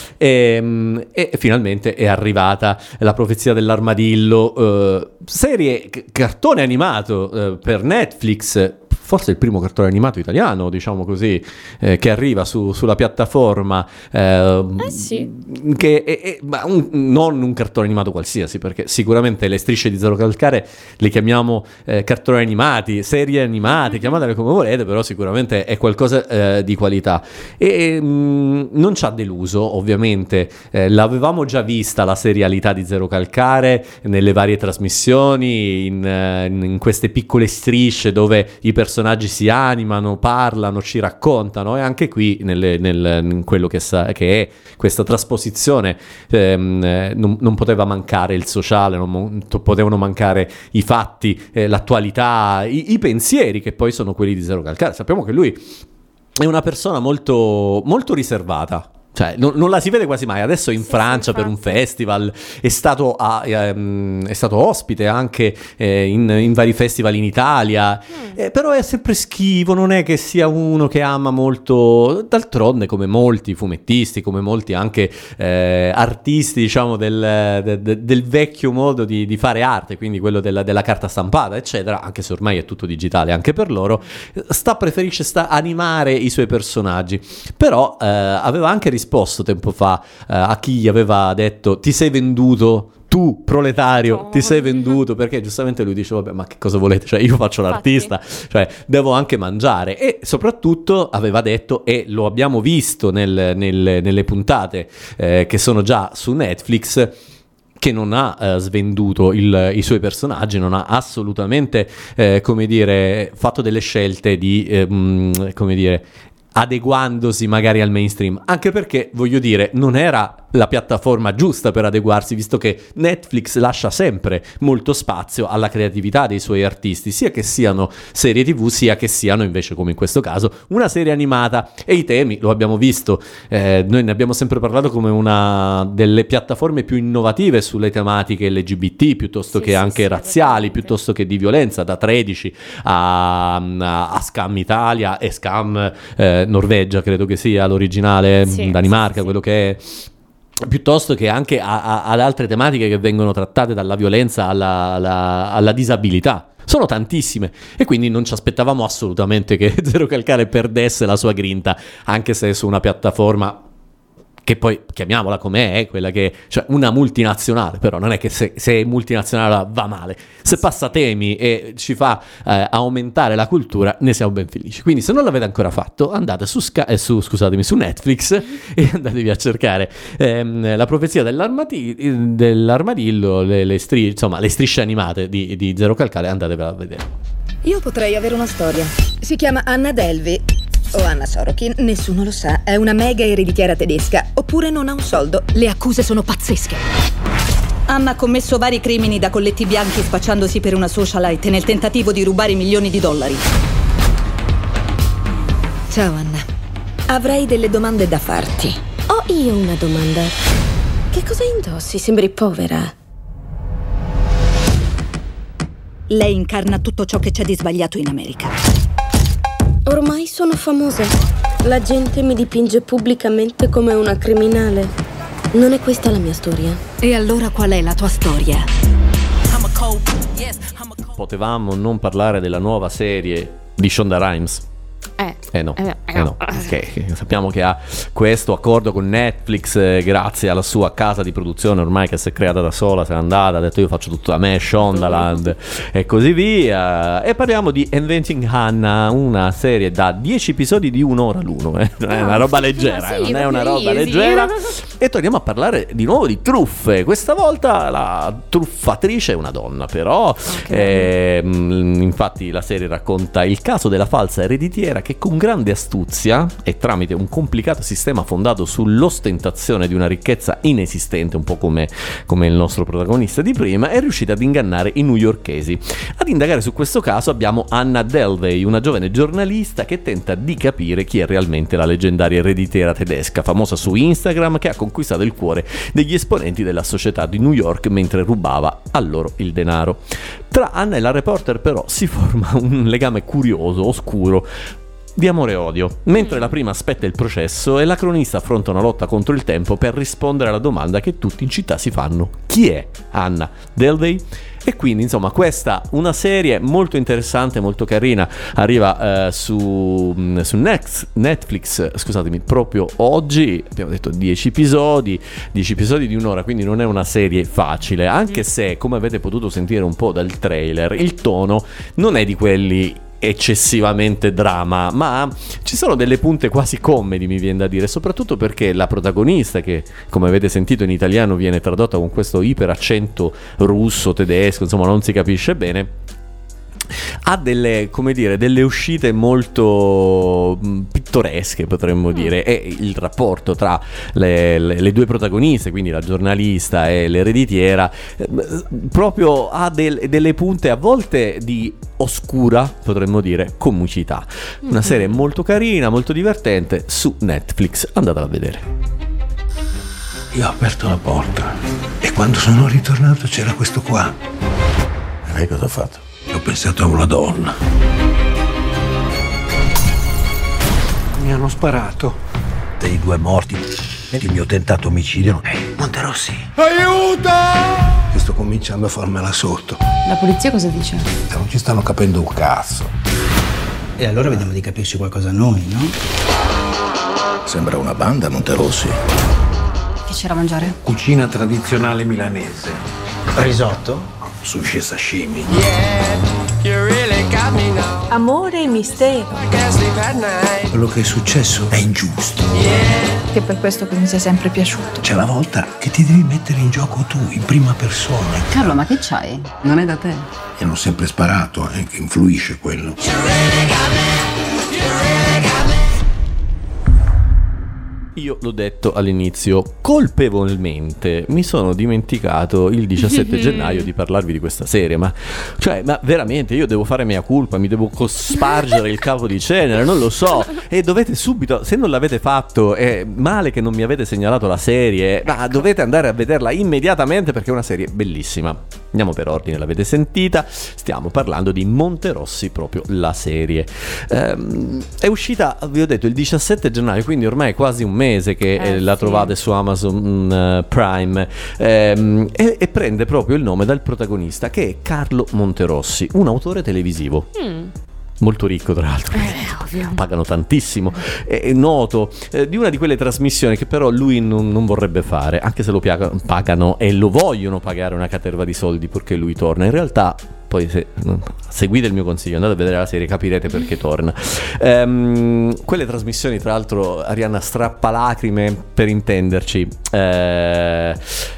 E, e finalmente è arrivata La profezia dell'armadillo, eh, serie c- cartone animato eh, per Netflix. Forse il primo cartone animato italiano, diciamo così, eh, che arriva su, sulla piattaforma. Eh, eh sì. Che è, è, ma un, non un cartone animato qualsiasi, perché sicuramente le strisce di Zero Calcare le chiamiamo eh, cartoni animati, serie animate, chiamatele come volete, però sicuramente è qualcosa eh, di qualità. E mh, non ci ha deluso, ovviamente. Eh, l'avevamo già vista la serialità di Zero Calcare nelle varie trasmissioni, in, in queste piccole strisce dove i personaggi si animano, parlano, ci raccontano, e anche qui nelle, nel, in quello che, sa, che è questa trasposizione ehm, eh, non, non poteva mancare il sociale, non mo- potevano mancare i fatti, eh, l'attualità, i, i pensieri, che poi sono quelli di Zero Calcare. Sappiamo che lui è una persona molto, molto riservata. Cioè, non, non la si vede quasi mai. Adesso è in sì, Francia sì, per un festival, è stato, a, ehm, è stato ospite anche eh, in, in vari festival in Italia, mm. eh, però è sempre schivo, non è che sia uno che ama molto. D'altronde, come molti fumettisti, come molti anche eh, artisti, diciamo, del, de, de, del vecchio modo di, di fare arte, quindi quello della, della carta stampata, eccetera, anche se ormai è tutto digitale anche per loro, sta preferisce sta animare i suoi personaggi. Però eh, aveva anche risposto tempo fa uh, a chi gli aveva detto: ti sei venduto tu proletario oh. ti sei venduto, perché giustamente lui dice vabbè, ma che cosa volete, cioè io faccio l'artista, cioè devo anche mangiare. E soprattutto aveva detto, e lo abbiamo visto nel, nel, nelle puntate eh, che sono già su Netflix, che non ha eh, svenduto il, i suoi personaggi, non ha assolutamente eh, come dire fatto delle scelte di eh, mh, come dire adeguandosi magari al mainstream, anche perché voglio dire non era la piattaforma giusta per adeguarsi, visto che Netflix lascia sempre molto spazio alla creatività dei suoi artisti, sia che siano serie tv, sia che siano invece, come in questo caso, una serie animata. E i temi, lo abbiamo visto, eh, noi ne abbiamo sempre parlato come una delle piattaforme più innovative sulle tematiche L G B T, piuttosto sì, che sì, anche sì, razziali, piuttosto che di violenza, da tredici a, a, a Scam Italia e Scam eh, Norvegia, credo che sia l'originale, sì, Danimarca, sì, quello che è, piuttosto che anche a, a, ad altre tematiche che vengono trattate, dalla violenza alla, alla, alla disabilità. Sono tantissime, e quindi non ci aspettavamo assolutamente che Zero Calcare perdesse la sua grinta, anche se su una piattaforma che poi chiamiamola com'è, è quella che, cioè una multinazionale, però non è che se, se è multinazionale va male, se passa temi e ci fa eh, aumentare la cultura, ne siamo ben felici. Quindi se non l'avete ancora fatto, andate su, Sky, eh, su, scusatemi, su Netflix e andatevi a cercare ehm, La profezia dell'armati- dell'armadillo, le, le, stri- insomma, le strisce animate di, di Zero Calcare, andatevela a vedere. Io potrei avere una storia, si chiama Anna Delvey o Anna Sorokin, nessuno lo sa, è una mega ereditiera tedesca, oppure non ha un soldo. Le accuse sono pazzesche. Anna ha commesso vari crimini da colletti bianchi spacciandosi per una socialite nel tentativo di rubare milioni di dollari. Ciao Anna, avrei delle domande da farti. Ho io una domanda. Che cosa indossi? Sembri povera. Lei incarna tutto ciò che c'è di sbagliato in America. Ormai sono famosa. La gente mi dipinge pubblicamente come una criminale. Non è questa la mia storia. E allora qual è la tua storia? Potevamo non parlare della nuova serie di Shonda Rhimes? Eh, eh no, eh, eh no. Okay. Sappiamo che ha questo accordo con Netflix eh, grazie alla sua casa di produzione ormai che si è creata da sola, se n'è andata, ha detto io faccio tutto da me, Shondaland e così via. E parliamo di Inventing Hannah, una serie da dieci episodi di un'ora l'uno, eh. non è una roba leggera, sì, eh. non è una roba leggera. E torniamo a parlare di nuovo di truffe. Questa volta la truffatrice è una donna, però okay. eh, infatti la serie racconta il caso della falsa ereditiera che con grande astuzia e tramite un complicato sistema fondato sull'ostentazione di una ricchezza inesistente, un po' come, come il nostro protagonista di prima, è riuscita ad ingannare i newyorkesi. Ad indagare su questo caso abbiamo Anna Delvey, una giovane giornalista che tenta di capire chi è realmente la leggendaria ereditiera tedesca, famosa su Instagram, che ha conquistato il cuore degli esponenti della società di New York mentre rubava a loro il denaro. Tra Anna e la reporter però si forma un legame curioso, oscuro, di amore e odio. Mentre la prima aspetta il processo e la cronista affronta una lotta contro il tempo per rispondere alla domanda che tutti in città si fanno: chi è Anna Delvey? E quindi insomma questa una serie molto interessante, molto carina, arriva eh, su, su Next, Netflix, scusatemi, proprio oggi. Abbiamo detto dieci episodi, dieci episodi di un'ora, quindi non è una serie facile, anche se, come avete potuto sentire un po' dal trailer, il tono non è di quelli eccessivamente drama, ma ci sono delle punte quasi comedy, mi viene da dire, soprattutto perché la protagonista, che come avete sentito in italiano viene tradotta con questo iper accento russo, tedesco, insomma non si capisce bene, ha delle, come dire, delle uscite molto pittoresche, potremmo dire, e il rapporto tra le, le, le due protagoniste, quindi la giornalista e l'ereditiera, proprio ha del, delle punte a volte di oscura, potremmo dire, comicità. Una serie molto carina, molto divertente, su Netflix, andatela a vedere. Io ho aperto la porta e quando sono ritornato c'era questo qua. E lei cosa ha fatto? Ho pensato a una donna. Mi hanno sparato. Dei due morti. Il mio tentato omicidio. Ehi, Monterossi. Aiuto! Che sto cominciando a farmela sotto. La polizia cosa dice? Non ci stanno capendo un cazzo. E allora vediamo di capirci qualcosa noi, no? Sembra una banda, Monterossi. Che c'era a mangiare? Cucina tradizionale milanese. Risotto? Sushi e sashimi. Amore e mistero. Quello che è successo è ingiusto. Che per questo che mi sei sempre piaciuto. C'è la volta che ti devi mettere in gioco tu, in prima persona. Carlo, ma che c'hai? Non è da te. E hanno sempre sparato, eh, che influisce quello. Io l'ho detto all'inizio, colpevolmente mi sono dimenticato il diciassette gennaio di parlarvi di questa serie, ma cioè, ma veramente io devo fare mea culpa, mi devo cospargere il capo di cenere, non lo so, e dovete subito, se non l'avete fatto, è male che non mi avete segnalato la serie, ma dovete andare a vederla immediatamente perché è una serie bellissima. Andiamo per ordine, l'avete sentita, stiamo parlando di Monterossi, proprio la serie. Ehm, è uscita, vi ho detto, il diciassette gennaio, quindi ormai è quasi un mese che eh, la sì. trovate su Amazon uh, Prime, ehm, e, e prende proprio il nome dal protagonista, che è Carlo Monterossi, un autore televisivo. Mm. Molto ricco, tra l'altro, eh, pagano tantissimo, è noto, eh, di una di quelle trasmissioni che però lui non, non vorrebbe fare, anche se lo piaga, pagano e lo vogliono pagare una caterva di soldi perché lui torna. In realtà poi se seguite il mio consiglio, andate a vedere la serie, capirete perché torna. Um, quelle trasmissioni, tra l'altro, Arianna, strappalacrime, per intenderci, eh,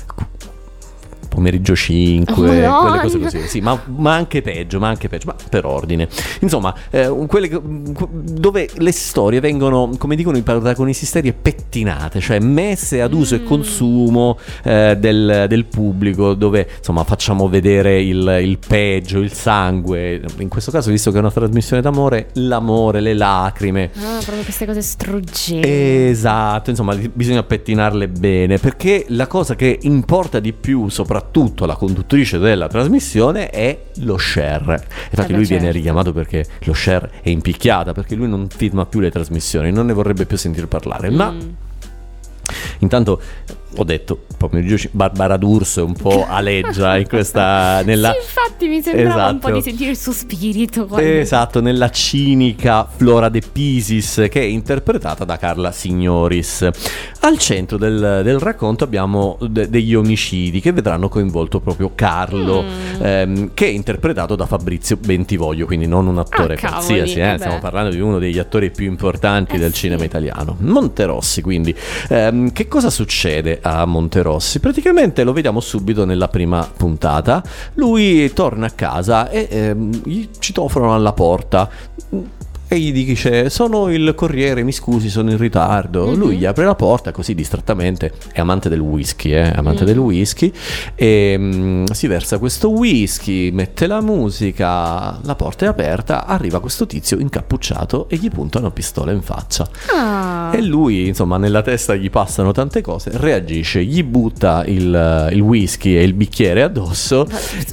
pomeriggio cinque, oh, quelle cose così, sì, ma, ma anche peggio, ma anche peggio, ma per ordine. Insomma, eh, quelle dove le storie vengono, come dicono i protagonisti serie, pettinate, cioè messe ad uso mm. e consumo eh, del, del pubblico, dove insomma facciamo vedere il, il peggio, il sangue. In questo caso, visto che è una trasmissione d'amore, l'amore, le lacrime. Ah, proprio queste cose struggenti. Esatto, insomma, bisogna pettinarle bene, perché la cosa che importa di più, soprattutto tutto la conduttrice della trasmissione, è lo share. Infatti eh lui certo. viene richiamato perché lo share è impicchiata, perché lui non firma più le trasmissioni, non ne vorrebbe più sentir parlare. Mm. Ma intanto ho detto, proprio Barbara D'Urso un po' aleggia in questa nella... Sì, infatti mi sembrava esatto. un po' di sentire il suo spirito quando... esatto, nella cinica Flora De Pisis, che è interpretata da Carla Signoris. Al centro del, del racconto abbiamo de- degli omicidi che vedranno coinvolto proprio Carlo, mm. ehm, che è interpretato da Fabrizio Bentivoglio, quindi non un attore ah, qualsiasi, eh? stiamo parlando di uno degli attori più importanti eh, del sì. cinema italiano. Monterossi, quindi ehm, che cosa succede a Monterossi? Praticamente lo vediamo subito nella prima puntata. Lui torna a casa e ehm, gli citofonano alla porta e gli dice: sono il corriere, mi scusi, sono in ritardo. Mm-hmm. Lui gli apre la porta così distrattamente, è amante del whisky, eh, amante mm. del whisky, e um, si versa questo whisky, mette la musica, la porta è aperta, arriva questo tizio incappucciato e gli punta una pistola in faccia. Ah. E lui, insomma, nella testa gli passano tante cose, reagisce, gli butta il, il whisky e il bicchiere addosso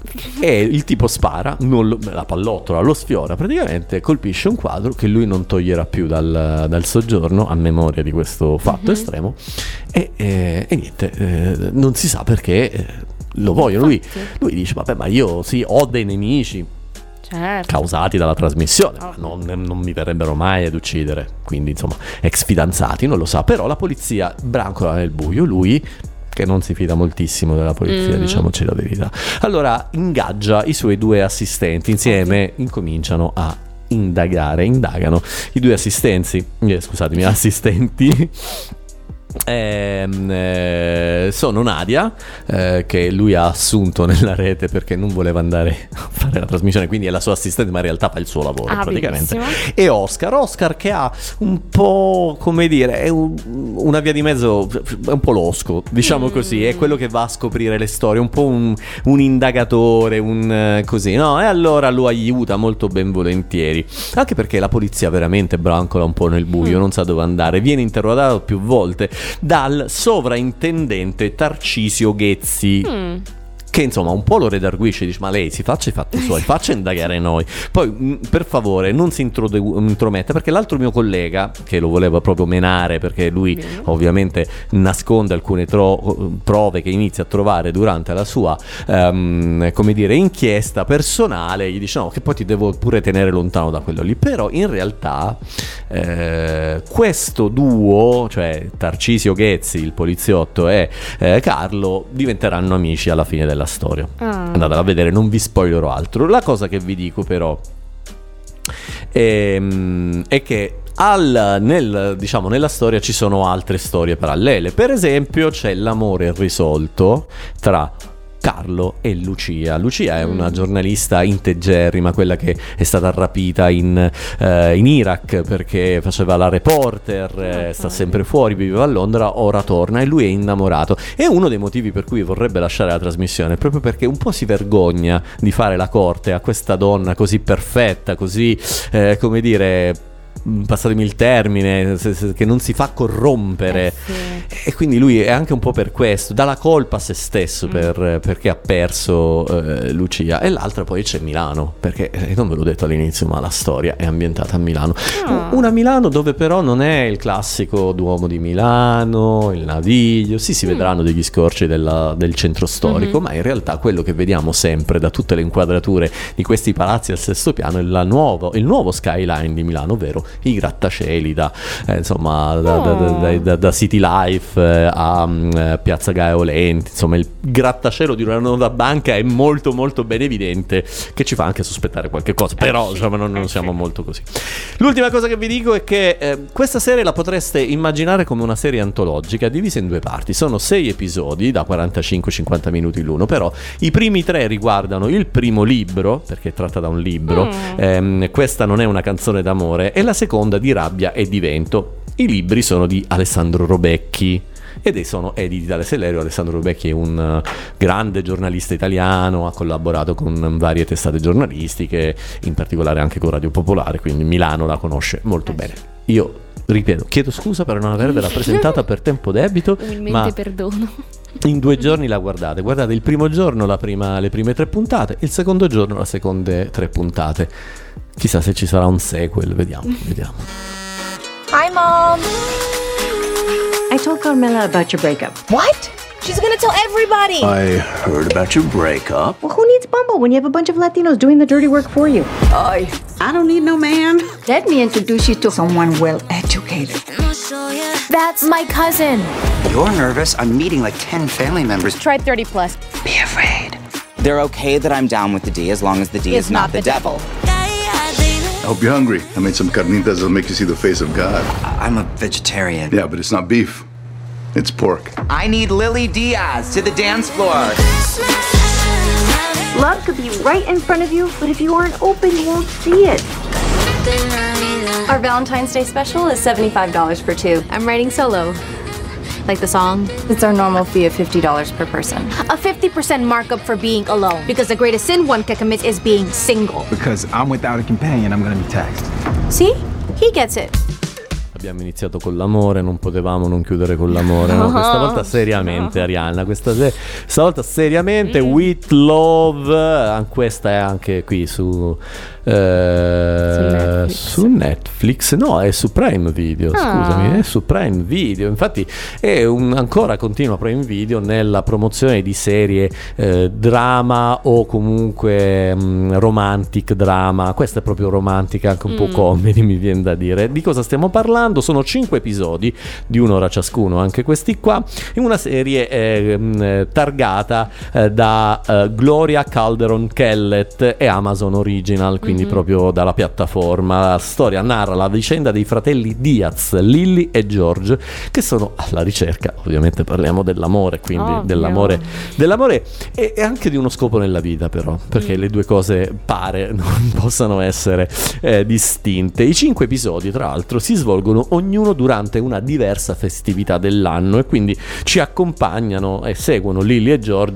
e il tipo spara, non lo, la pallottola lo sfiora, praticamente colpisce un quadro che lui non toglierà più dal, dal soggiorno, a memoria di questo fatto mm-hmm. estremo, e, e, e niente, eh, non si sa perché eh, lo vogliono. Lui, lui dice: vabbè, ma io sì, ho dei nemici, certo. causati dalla trasmissione, oh. ma non, non mi verrebbero mai ad uccidere, quindi insomma ex fidanzati, non lo sa. Però la polizia brancola nel buio, lui che non si fida moltissimo della polizia, mm. diciamoci la verità. Allora ingaggia i suoi due assistenti, insieme incominciano a indagare, indagano i due assistenti, eh, scusatemi, assistenti. Eh, eh, sono Nadia, eh, che lui ha assunto nella rete perché non voleva andare a fare la trasmissione, quindi è la sua assistente, ma in realtà fa il suo lavoro ah, praticamente. Bellissimo. E Oscar, Oscar che ha un po', come dire, è un, una via di mezzo, è un po' losco, diciamo mm. così, è quello che va a scoprire le storie, un po' un, un indagatore, un così, no? E allora lo aiuta molto ben volentieri, anche perché la polizia veramente brancola un po' nel buio, mm. non sa dove andare, viene interrogato più volte dal sovraintendente Tarcisio Ghezzi. Mm. che insomma un po' lo redarguisce, dice ma lei si faccia i fatti suoi, faccia indagare noi, poi mh, per favore non si introde- intrometta, perché l'altro mio collega che lo voleva proprio menare, perché lui Bene. ovviamente nasconde alcune tro- prove che inizia a trovare durante la sua um, come dire inchiesta personale, gli dice no, che poi ti devo pure tenere lontano da quello lì. Però in realtà eh, questo duo, cioè Tarcisio Ghezzi, il poliziotto, e eh, Carlo diventeranno amici alla fine della storia. Ah. Andatela a vedere, non vi spoilerò altro. La cosa che vi dico però è, è che al, nel, diciamo, nella storia ci sono altre storie parallele. Per esempio c'è l'amore irrisolto tra Carlo e Lucia. Lucia è una giornalista integerrima, quella che è stata rapita in, eh, in Iraq perché faceva la reporter, eh, sta sempre fuori, viveva a Londra, ora torna e lui è innamorato. E uno dei motivi per cui vorrebbe lasciare la trasmissione è proprio perché un po' si vergogna di fare la corte a questa donna così perfetta, così eh, come dire, passatemi il termine, se, se, che non si fa corrompere, eh sì. E quindi lui è anche un po' per questo, dà la colpa a se stesso mm. per, perché ha perso eh, Lucia. E l'altra poi c'è Milano, perché eh, non ve l'ho detto all'inizio, ma la storia è ambientata a Milano. ah. Una Milano dove però non è il classico Duomo di Milano, il Naviglio, sì, si mm. vedranno degli scorci della, del centro storico, mm-hmm. ma in realtà quello che vediamo sempre da tutte le inquadrature di questi palazzi al sesto piano è la nuovo, il nuovo skyline di Milano, ovvero i grattacieli da, eh, insomma, da, oh. da, da, da, da City Life eh, a um, Piazza Gaia Lenti. Insomma, il grattacielo di una nota banca è molto molto ben evidente, che ci fa anche sospettare qualche cosa, però diciamo, non, non siamo molto così. L'ultima cosa che vi dico è che eh, questa serie la potreste immaginare come una serie antologica divisa in due parti. Sono sei episodi da quarantacinque cinquanta minuti l'uno, però i primi tre riguardano il primo libro, perché è tratta da un libro, mm. ehm, questa non è una canzone d'amore, e la seconda di Rabbia e di vento. I libri sono di Alessandro Robecchi ed sono editi da Sellerio. Alessandro Robecchi è un uh, grande giornalista italiano, ha collaborato con varie testate giornalistiche, in particolare anche con Radio Popolare, quindi Milano la conosce molto bene. Io ripeto, chiedo scusa per non avervela presentata per tempo debito, umilmente ma perdono. In due giorni la guardate. Guardate il primo giorno la prima, le prime tre puntate, il secondo giorno le seconde tre puntate. Chissà se ci sarà un sequel, vediamo, vediamo. Hi, Mom. I told Carmela about your breakup. What? She's gonna tell everybody. I heard about your breakup. Well, who needs Bumble when you have a bunch of Latinos doing the dirty work for you? I I don't need no man. Let me introduce you to someone well educated. That's my cousin. You're nervous? I'm meeting like ten family members. Try thirty plus. Be afraid. They're okay that I'm down with the D as long as the D is, is not, not the, the devil. devil. I hope you're hungry. I made some carnitas that'll make you see the face of God. I'm a vegetarian. Yeah, but it's not beef. It's pork. I need Lily Diaz to the dance floor. Love could be right in front of you, but if you aren't open, you won't see it. Our Valentine's Day special is seventy-five dollars for two. I'm writing solo. Like the song? It's our normal fee of fifty dollars per person. A fifty percent markup for being alone. Because the greatest sin one can commit is being single. Because I'm without a companion, I'm gonna be taxed. See? He gets it. Abbiamo iniziato con l'amore, non potevamo non chiudere con l'amore, no? Questa volta seriamente, Arianna, questa, se- questa volta seriamente, mm. With Love, questa è anche qui su, eh, su, Netflix. su Netflix, no, è su Prime Video, ah. scusami, è su Prime Video, infatti è un, ancora continua Prime Video nella promozione di serie eh, drama o comunque mh, romantic drama. Questa è proprio romantica, anche un mm. po' comedy, mi viene da dire. Di cosa stiamo parlando? Sono cinque episodi di un'ora ciascuno, anche questi qua, in una serie eh, targata eh, da eh, Gloria Calderon Kellett e Amazon Original, quindi mm-hmm. proprio dalla piattaforma. La storia narra la vicenda dei fratelli Diaz, Lily e George, che sono alla ricerca, ovviamente parliamo dell'amore, quindi Ovvio. dell'amore dell'amore e, e anche di uno scopo nella vita, però, perché mm. le due cose pare non possano essere eh, distinte. I cinque episodi, tra l'altro, si svolgono ognuno durante una diversa festività dell'anno e quindi ci accompagnano e seguono Lily e George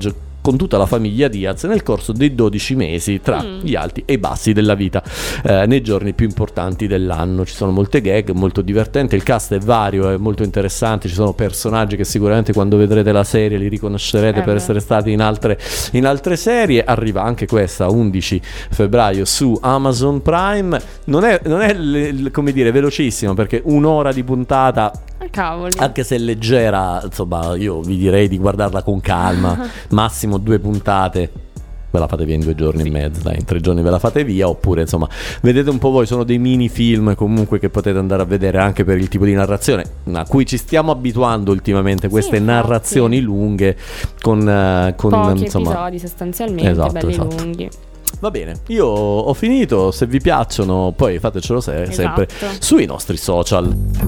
con tutta la famiglia Diaz nel corso dei dodici mesi tra mm. gli alti e i bassi della vita, eh, nei giorni più importanti dell'anno. Ci sono molte gag, molto divertente, il cast è vario, è molto interessante, ci sono personaggi che sicuramente quando vedrete la serie li riconoscerete eh per beh. essere stati in altre, in altre serie. Arriva anche questa undici febbraio su Amazon Prime, non è, non è l- l- come dire velocissima, perché un'ora di puntata, cavoli, anche se è leggera, insomma io vi direi di guardarla con calma, massimo due puntate ve la fate via in due giorni sì. e mezzo, dai, in tre giorni ve la fate via, oppure insomma vedete un po' voi, sono dei mini film comunque che potete andare a vedere anche per il tipo di narrazione a cui ci stiamo abituando ultimamente, queste sì, narrazioni lunghe con, uh, con pochi insomma episodi sostanzialmente, esatto, belli esatto. lunghi. Va bene, io ho finito, se vi piacciono poi fatecelo se- esatto. sempre sui nostri social.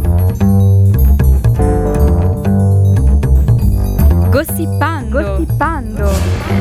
Gossipando. Gossipando.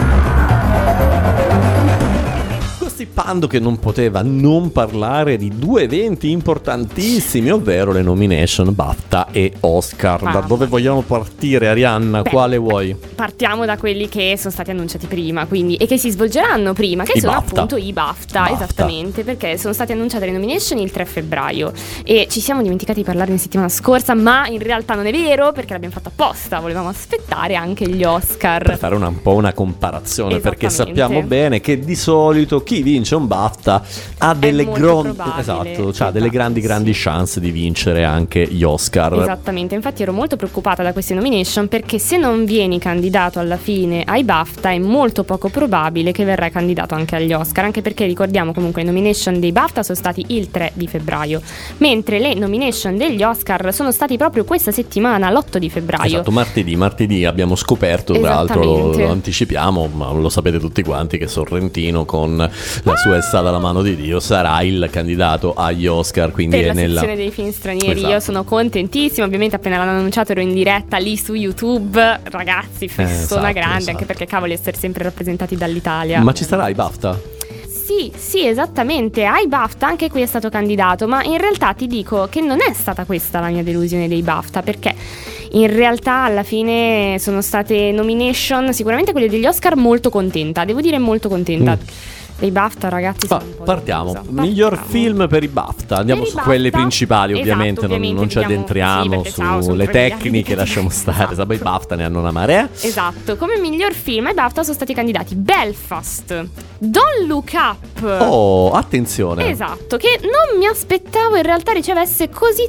Gossipando che non poteva non parlare di due eventi importantissimi, ovvero le nomination BAFTA e Oscar. Ah, da dove vogliamo partire, Arianna? Beh, Quale vuoi? Partiamo da quelli che sono stati annunciati prima, quindi, e che si svolgeranno prima, che I sono BAFTA. appunto i BAFTA, BAFTA, esattamente, perché sono state annunciate le nomination il tre febbraio e ci siamo dimenticati di parlarne la settimana scorsa, ma in realtà non è vero, perché l'abbiamo fatto apposta, volevamo aspettare anche gli Oscar per fare una, un po' una comparazione, perché sappiamo bene che di solito chi vince un BAFTA ha delle, gron- esatto, cioè delle grandi grandi sì. chance di vincere anche gli Oscar. Esattamente, infatti ero molto preoccupata da queste nomination, perché se non vieni candidato alla fine ai BAFTA è molto poco probabile che verrai candidato anche agli Oscar, anche perché ricordiamo comunque le nomination dei BAFTA sono stati il tre di febbraio, mentre le nomination degli Oscar sono stati proprio questa settimana, l'otto di febbraio. Esatto, martedì, martedì abbiamo scoperto, tra l'altro lo, lo anticipiamo, ma lo sapete tutti quanti che Sorrentino con la sua È stata la mano di Dio sarà il candidato agli Oscar, quindi per è la nella sezione dei film stranieri. Esatto. Io sono contentissima, ovviamente appena l'hanno annunciato ero in diretta lì su YouTube, ragazzi, festona eh, esatto, grande esatto. anche perché cavoli essere sempre rappresentati dall'Italia. Ma ci sarà i BAFTA? Sì, sì, esattamente, ai BAFTA anche qui è stato candidato, ma in realtà ti dico che non è stata questa la mia delusione dei BAFTA, perché in realtà alla fine sono state nomination, sicuramente quelle degli Oscar molto contenta, devo dire molto contenta. Mm. Dei BAFTA, ragazzi, sono ah, partiamo. Miglior partiamo. film per i BAFTA. Andiamo per su BAFTA, quelle principali, ovviamente, esatto, ovviamente non, non ci addentriamo sì, sulle tecniche, lasciamo stare. Esatto. I BAFTA ne hanno una marea. Esatto, come miglior film ai BAFTA sono stati candidati Belfast, Don't Look Up. Oh, attenzione. Esatto, che non mi aspettavo in realtà ricevesse così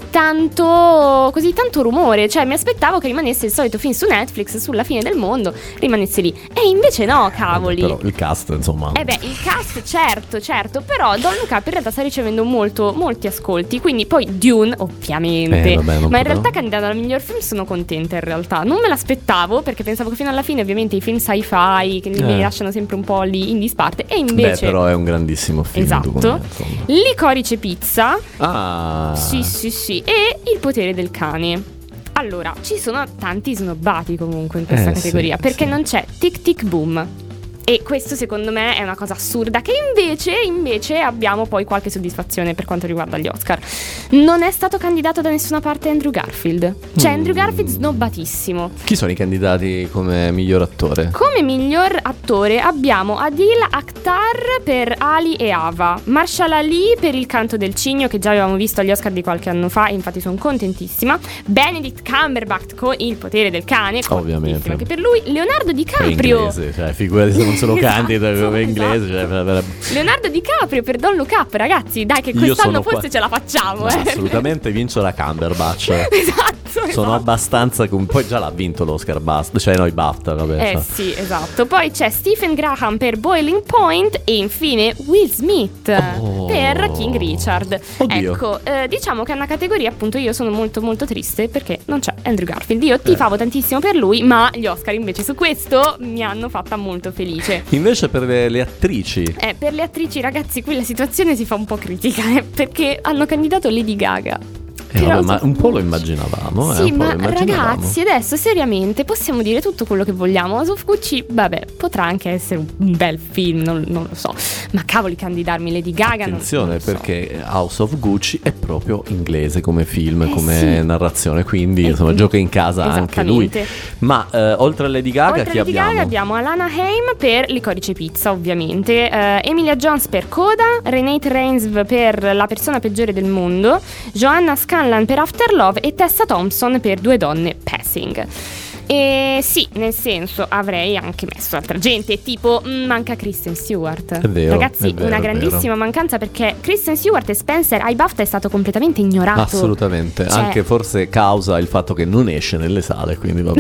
tanto così tanto rumore, cioè mi aspettavo che rimanesse il solito film su Netflix sulla fine del mondo, rimanesse lì. E invece no, cavoli. Però il cast, insomma. Eh beh, il cast certo, certo, però Don't Look Up in realtà sta ricevendo molto, molti ascolti, quindi poi Dune, ovviamente, eh, vabbè, ma in realtà candidato al miglior film sono contenta in realtà, non me l'aspettavo perché pensavo che fino alla fine ovviamente i film sci-fi che eh. mi lasciano sempre un po' lì in disparte e invece... Beh, però è un grandissimo film. Esatto, me, Licorice Pizza, ah. sì sì sì, e Il potere del cane. Allora, ci sono tanti snobbati comunque in questa eh, categoria, sì, perché sì. non c'è Tic Tic Boom. E questo secondo me è una cosa assurda, che invece, invece abbiamo poi qualche soddisfazione per quanto riguarda gli Oscar. Non è stato candidato da nessuna parte Andrew Garfield. Cioè mm. Andrew Garfield snobbatissimo. Chi sono i candidati come miglior attore? Come miglior attore abbiamo Adil Akhtar per Ali e Ava, Marshall Ali per Il canto del cigno, che già avevamo visto agli Oscar di qualche anno fa, infatti sono contentissima, Benedict Cumberbatch con Il potere del cane, ovviamente anche per lui, Leonardo DiCaprio, inglese, cioè figurati se non sono esatto, candida come inglese, esatto. cioè, per... Leonardo DiCaprio per Don't Look Up, ragazzi, dai che quest'anno forse qua... ce la facciamo, no, eh. assolutamente vince la Cumberbatch. Esatto, sono esatto. abbastanza com... poi già l'ha vinto l'Oscar, basta, cioè noi BAFTA, vabbè. Eh cioè. sì, esatto. Poi c'è Stephen Graham per Boiling Point e infine Will Smith oh. per King Richard. Oddio. Ecco, eh, diciamo che è una categoria, appunto, io sono molto molto triste perché non c'è Andrew Garfield. Io tifavo eh. tantissimo per lui, ma gli Oscar invece su questo mi hanno fatta molto felice. Invece per le, le attrici Eh, per le attrici, ragazzi, qui la situazione si fa un po' critica, eh, perché hanno candidato Lady Gaga. Eh, vabbè, ma un po' lo immaginavamo. Sì, eh, un ma po' lo immaginavamo. ragazzi, adesso seriamente possiamo dire tutto quello che vogliamo. House of Gucci, vabbè, potrà anche essere un bel film, non, non lo so. Ma cavoli, candidarmi Lady Gaga. Attenzione, non, non so. perché House of Gucci è proprio inglese come film, Eh, come sì. narrazione, quindi Eh, insomma gioca in casa anche lui. esattamente. Ma eh, oltre a Lady Gaga, Oltre chi a Lady abbiamo? Gaga abbiamo Alana Haim per Licorice Pizza, ovviamente, eh, Emilia Jones per Coda, Renate Reinsve per La persona peggiore del mondo, Joanna Scanlan per After Love e Tessa Thompson per Due donne Passing. E sì, nel senso, avrei anche messo altra gente, tipo mh, manca Kristen Stewart. È vero, Ragazzi, è vero, una è grandissima vero. mancanza, perché Kristen Stewart e Spencer ai BAFTA è stato completamente ignorato. Assolutamente, Cioè- anche forse causa il fatto che non esce nelle sale, quindi vabbè.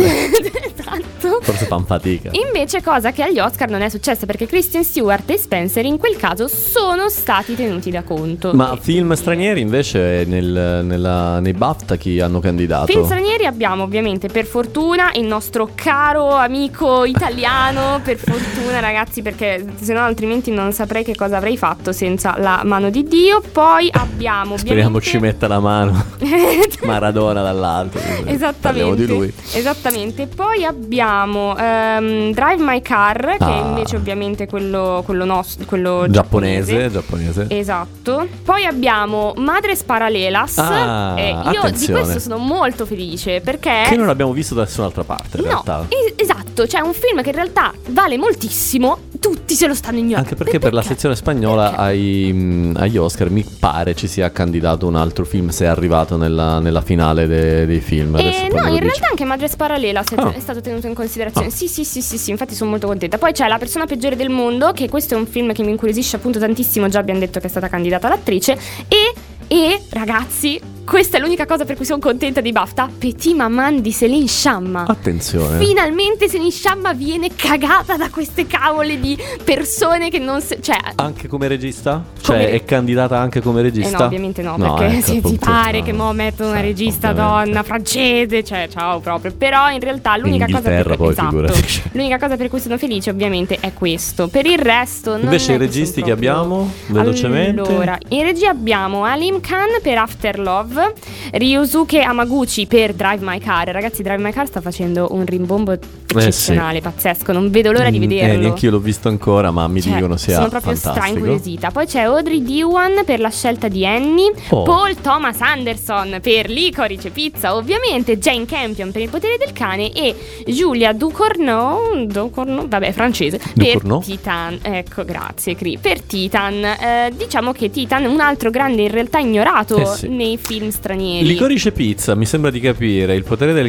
Esatto. Forse fan fatica. Invece cosa che agli Oscar non è successa, perché Kristen Stewart e Spencer in quel caso sono stati tenuti da conto. Ma film stranieri invece nel, nella, nei BAFTA chi hanno candidato? Film stranieri abbiamo ovviamente per fortuna il nostro caro amico italiano, per fortuna ragazzi, perché se no altrimenti non saprei che cosa avrei fatto senza la mano di Dio. Poi abbiamo Speriamo ovviamente ci metta la mano Maradona dall'alto. Parliamo Esattamente, di lui. esattamente. Poi abbiamo ehm, Drive My Car, che Ah. invece ovviamente è quello, quello nostro, quello Giapponese, giapponese. Esatto. Poi abbiamo Madres Paralelas. Ah, e io di attenzione. questo sono molto felice, perché Che non abbiamo visto da nessun'altra parte in no, realtà. es- esatto, cioè è un film che in realtà vale moltissimo, tutti se lo stanno ignorando. Anche perché per la sezione spagnola ai, mh, agli Oscar mi pare ci sia candidato un altro film, se è arrivato nella, nella finale de- dei film. Adesso Eh, poi no, me lo in dici. realtà anche Madres Paralelas è, Ah. è stato tenuto in considerazione. Sì, sì, sì, sì, sì, infatti sono molto contenta. Poi c'è La persona peggiore del mondo, che questo è un film che mi incuriosisce appunto tantissimo, già abbiamo detto che è stata candidata l'attrice. E, e ragazzi, questa è l'unica cosa per cui sono contenta di BAFTA, Petit Maman di Céline Sciamma. Attenzione. Finalmente Céline Sciamma viene cagata da queste cavole di persone che non se- cioè Anche come regista? Cioè Come- è candidata anche come regista? Eh no, ovviamente no, perché ecco, se ti appunto, pare no. che mo mettono una regista ovviamente. donna francese, cioè ciao proprio. Però in realtà l'unica In cosa per Inghilterra cui, poi, esatto, figurati. l'unica cosa per cui sono felice ovviamente è questo. Per il resto non Invece è i che registi sono che proprio- abbiamo velocemente. Allora, in regia abbiamo Alim Khan per After Love, Ryusuke Hamaguchi per Drive My Car. Ragazzi, Drive My Car sta facendo un rimbombo eccezionale, pazzesco, non vedo l'ora di Mm, vederlo. Eh, neanch'io l'ho visto ancora, ma mi Cioè, dicono sia sono proprio fantastico. stra-incuriosita. Poi c'è Audrey Diwan per La scelta di Annie, Oh. Paul Thomas Anderson per Licorice Pizza, ovviamente, Jane Campion per Il potere del cane e Julia Ducournau, Ducournau vabbè, francese, Ducournau? per Titan. Ecco, grazie, Cri. Per Titan. Eh, diciamo che Titan è un altro grande in realtà ignorato Eh sì. nei film stranieri. Licorice Pizza, mi sembra di capire, Il potere del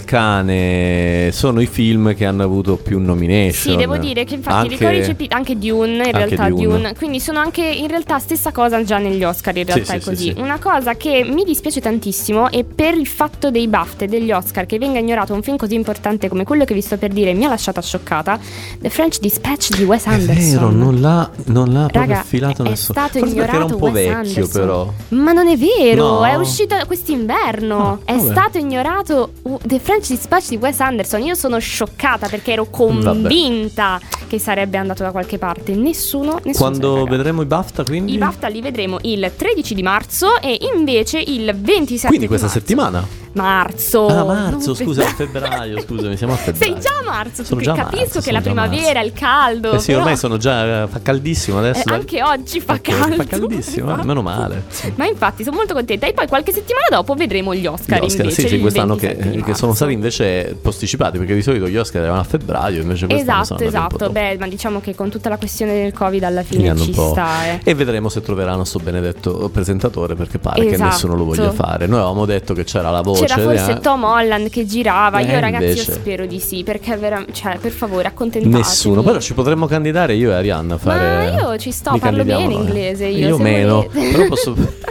cane sono i film che hanno avuto più nomination. Sì, devo dire che infatti Anche- Licorice Pizza, anche Dune, in Anche realtà Dune. Dune. Quindi sono anche in realtà stessa cosa già negli Oscar, in Sì, realtà sì, è sì, così. sì. Una cosa che mi dispiace tantissimo, e per il fatto dei BAFTA e degli Oscar che venga ignorato un film così importante come quello che vi sto per dire, mi ha lasciata scioccata, The French Dispatch di Wes È Anderson. vero, non l'ha, non l'ha proprio Raga, filato è nessuno. stato Forse perché era un ignorato po' Wes vecchio Anderson. però. Ma non è vero, No. è uscito quest'inverno. è vabbè. stato ignorato uh, The French Dispatch di Wes Anderson. Io sono scioccata perché ero convinta che sarebbe andato da qualche parte. Nessuno, nessuno. Quando vedremo i BAFTA, quindi? I BAFTA li vedremo il tredici di marzo e invece il ventisette Quindi di questa marzo. settimana. Marzo. Ah, marzo, Non scusa, febbraio. febbraio, scusami, siamo a febbraio. Sei già a marzo, Sono perché già a capisco marzo, che sono la già a marzo. primavera, il caldo. Eh sì, però, ormai sono già, fa caldissimo adesso. eh, dai. anche oggi fa Ok, caldo. Fa caldissimo, eh, meno male. Sì. Ma infatti sono molto contenta. E poi qualche settimana dopo vedremo gli Oscar, Gli Oscar, invece sì, sì, il quest'anno che, ventisette di che sono marzo. stati invece posticipati, perché di solito gli Oscar erano a febbraio, invece quest'anno Esatto, sono andati un po' esatto. dopo. Beh, ma diciamo che con tutta la questione del Covid alla Quindi fine hanno ci un po'- sta. Eh. E vedremo se troveranno sto benedetto presentatore, perché pare che Esatto. nessuno lo voglia fare. Noi avevamo detto che c'era la voce. C'era forse eh. Tom Holland che girava. Eh, Io, ragazzi, invece- io spero di sì. Perché vera- cioè, per favore, accontentatemi. Nessuno, però ci potremmo candidare io e Arianna a fare. Ma io ci sto, Mi parlo candidiamo bene noi. inglese. Io, Io se meno, volete. però posso.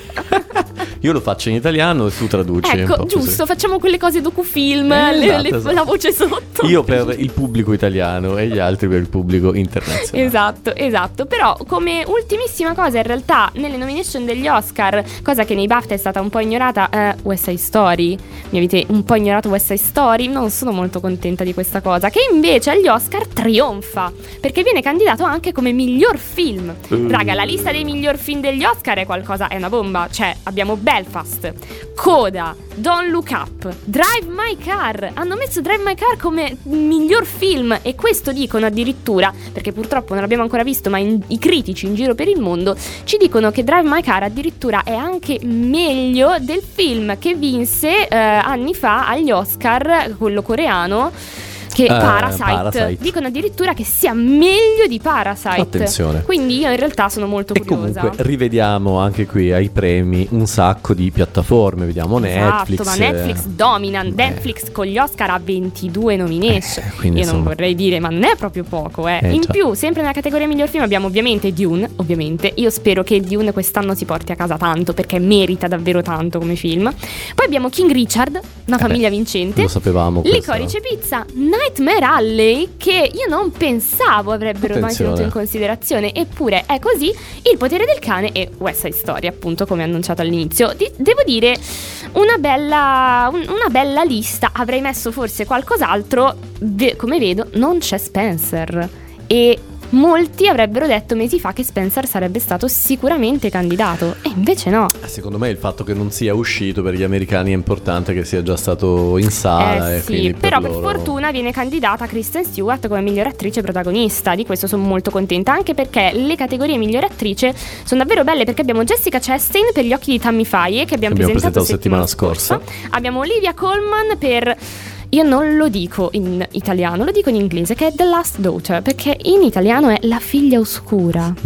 Io lo faccio in italiano e tu traduci un Ecco, po' così. giusto, facciamo quelle cose docufilm, Eh, le- esatto, le- esatto. la voce sotto. Io per il pubblico italiano e gli altri per il pubblico internazionale. Esatto, esatto. Però come ultimissima cosa, in realtà, nelle nomination degli Oscar, cosa che nei BAFTA è stata un po' ignorata, eh, West Side Story. Mi avete un po' ignorato West Side Story? Non sono molto contenta di questa cosa. Che invece agli Oscar trionfa, perché viene candidato anche come miglior film. Uh. Raga, la lista dei miglior film degli Oscar è qualcosa, è una bomba. Cioè, abbiamo Belfast, Coda, Don't Look Up, Drive My Car. Hanno messo Drive My Car come miglior film, e questo dicono addirittura, perché purtroppo non l'abbiamo ancora visto, ma in, i critici in giro per il mondo ci dicono che Drive My Car addirittura è anche meglio del film che vinse eh, anni fa agli Oscar, quello coreano, che eh, Parasite. Parasite dicono addirittura che sia meglio di Parasite. Attenzione. Quindi io in realtà sono molto e curiosa. Comunque rivediamo anche qui ai premi un sacco di piattaforme. Vediamo esatto, Netflix. ma Netflix eh. domina. eh. Netflix con gli Oscar ha ventidue nomination. eh, Io insomma. non vorrei dire, ma non è proprio poco eh. eh In già. più, sempre nella categoria miglior film abbiamo ovviamente Dune. Ovviamente io spero che Dune quest'anno si porti a casa tanto, perché merita davvero tanto come film. Poi abbiamo King Richard, Una eh famiglia beh, vincente. Lo sapevamo. Licorice Pizza, Nightmare Alley, che io non pensavo avrebbero Attenzione. mai tenuto in considerazione, eppure è così. Il potere del cane e West Side Story, appunto, come annunciato all'inizio. Di- devo dire una bella un- una bella lista. Avrei messo forse qualcos'altro. Ve- come vedo non c'è Spencer, e molti avrebbero detto mesi fa che Spencer sarebbe stato sicuramente candidato, e invece no. Secondo me il fatto che non sia uscito per gli americani è importante, che sia già stato in sala. Eh e sì, però per, loro... per fortuna viene candidata Kristen Stewart come miglior attrice protagonista. Di questo sono molto contenta, anche perché le categorie miglior attrice sono davvero belle, perché abbiamo Jessica Chastain per Gli occhi di Tammy Faye, che abbiamo, abbiamo presentato, presentato settimana scorsa. scorsa. Abbiamo Olivia Colman per... Io non lo dico in italiano, lo dico in inglese, che è The Last Daughter, perché in italiano è La figlia oscura.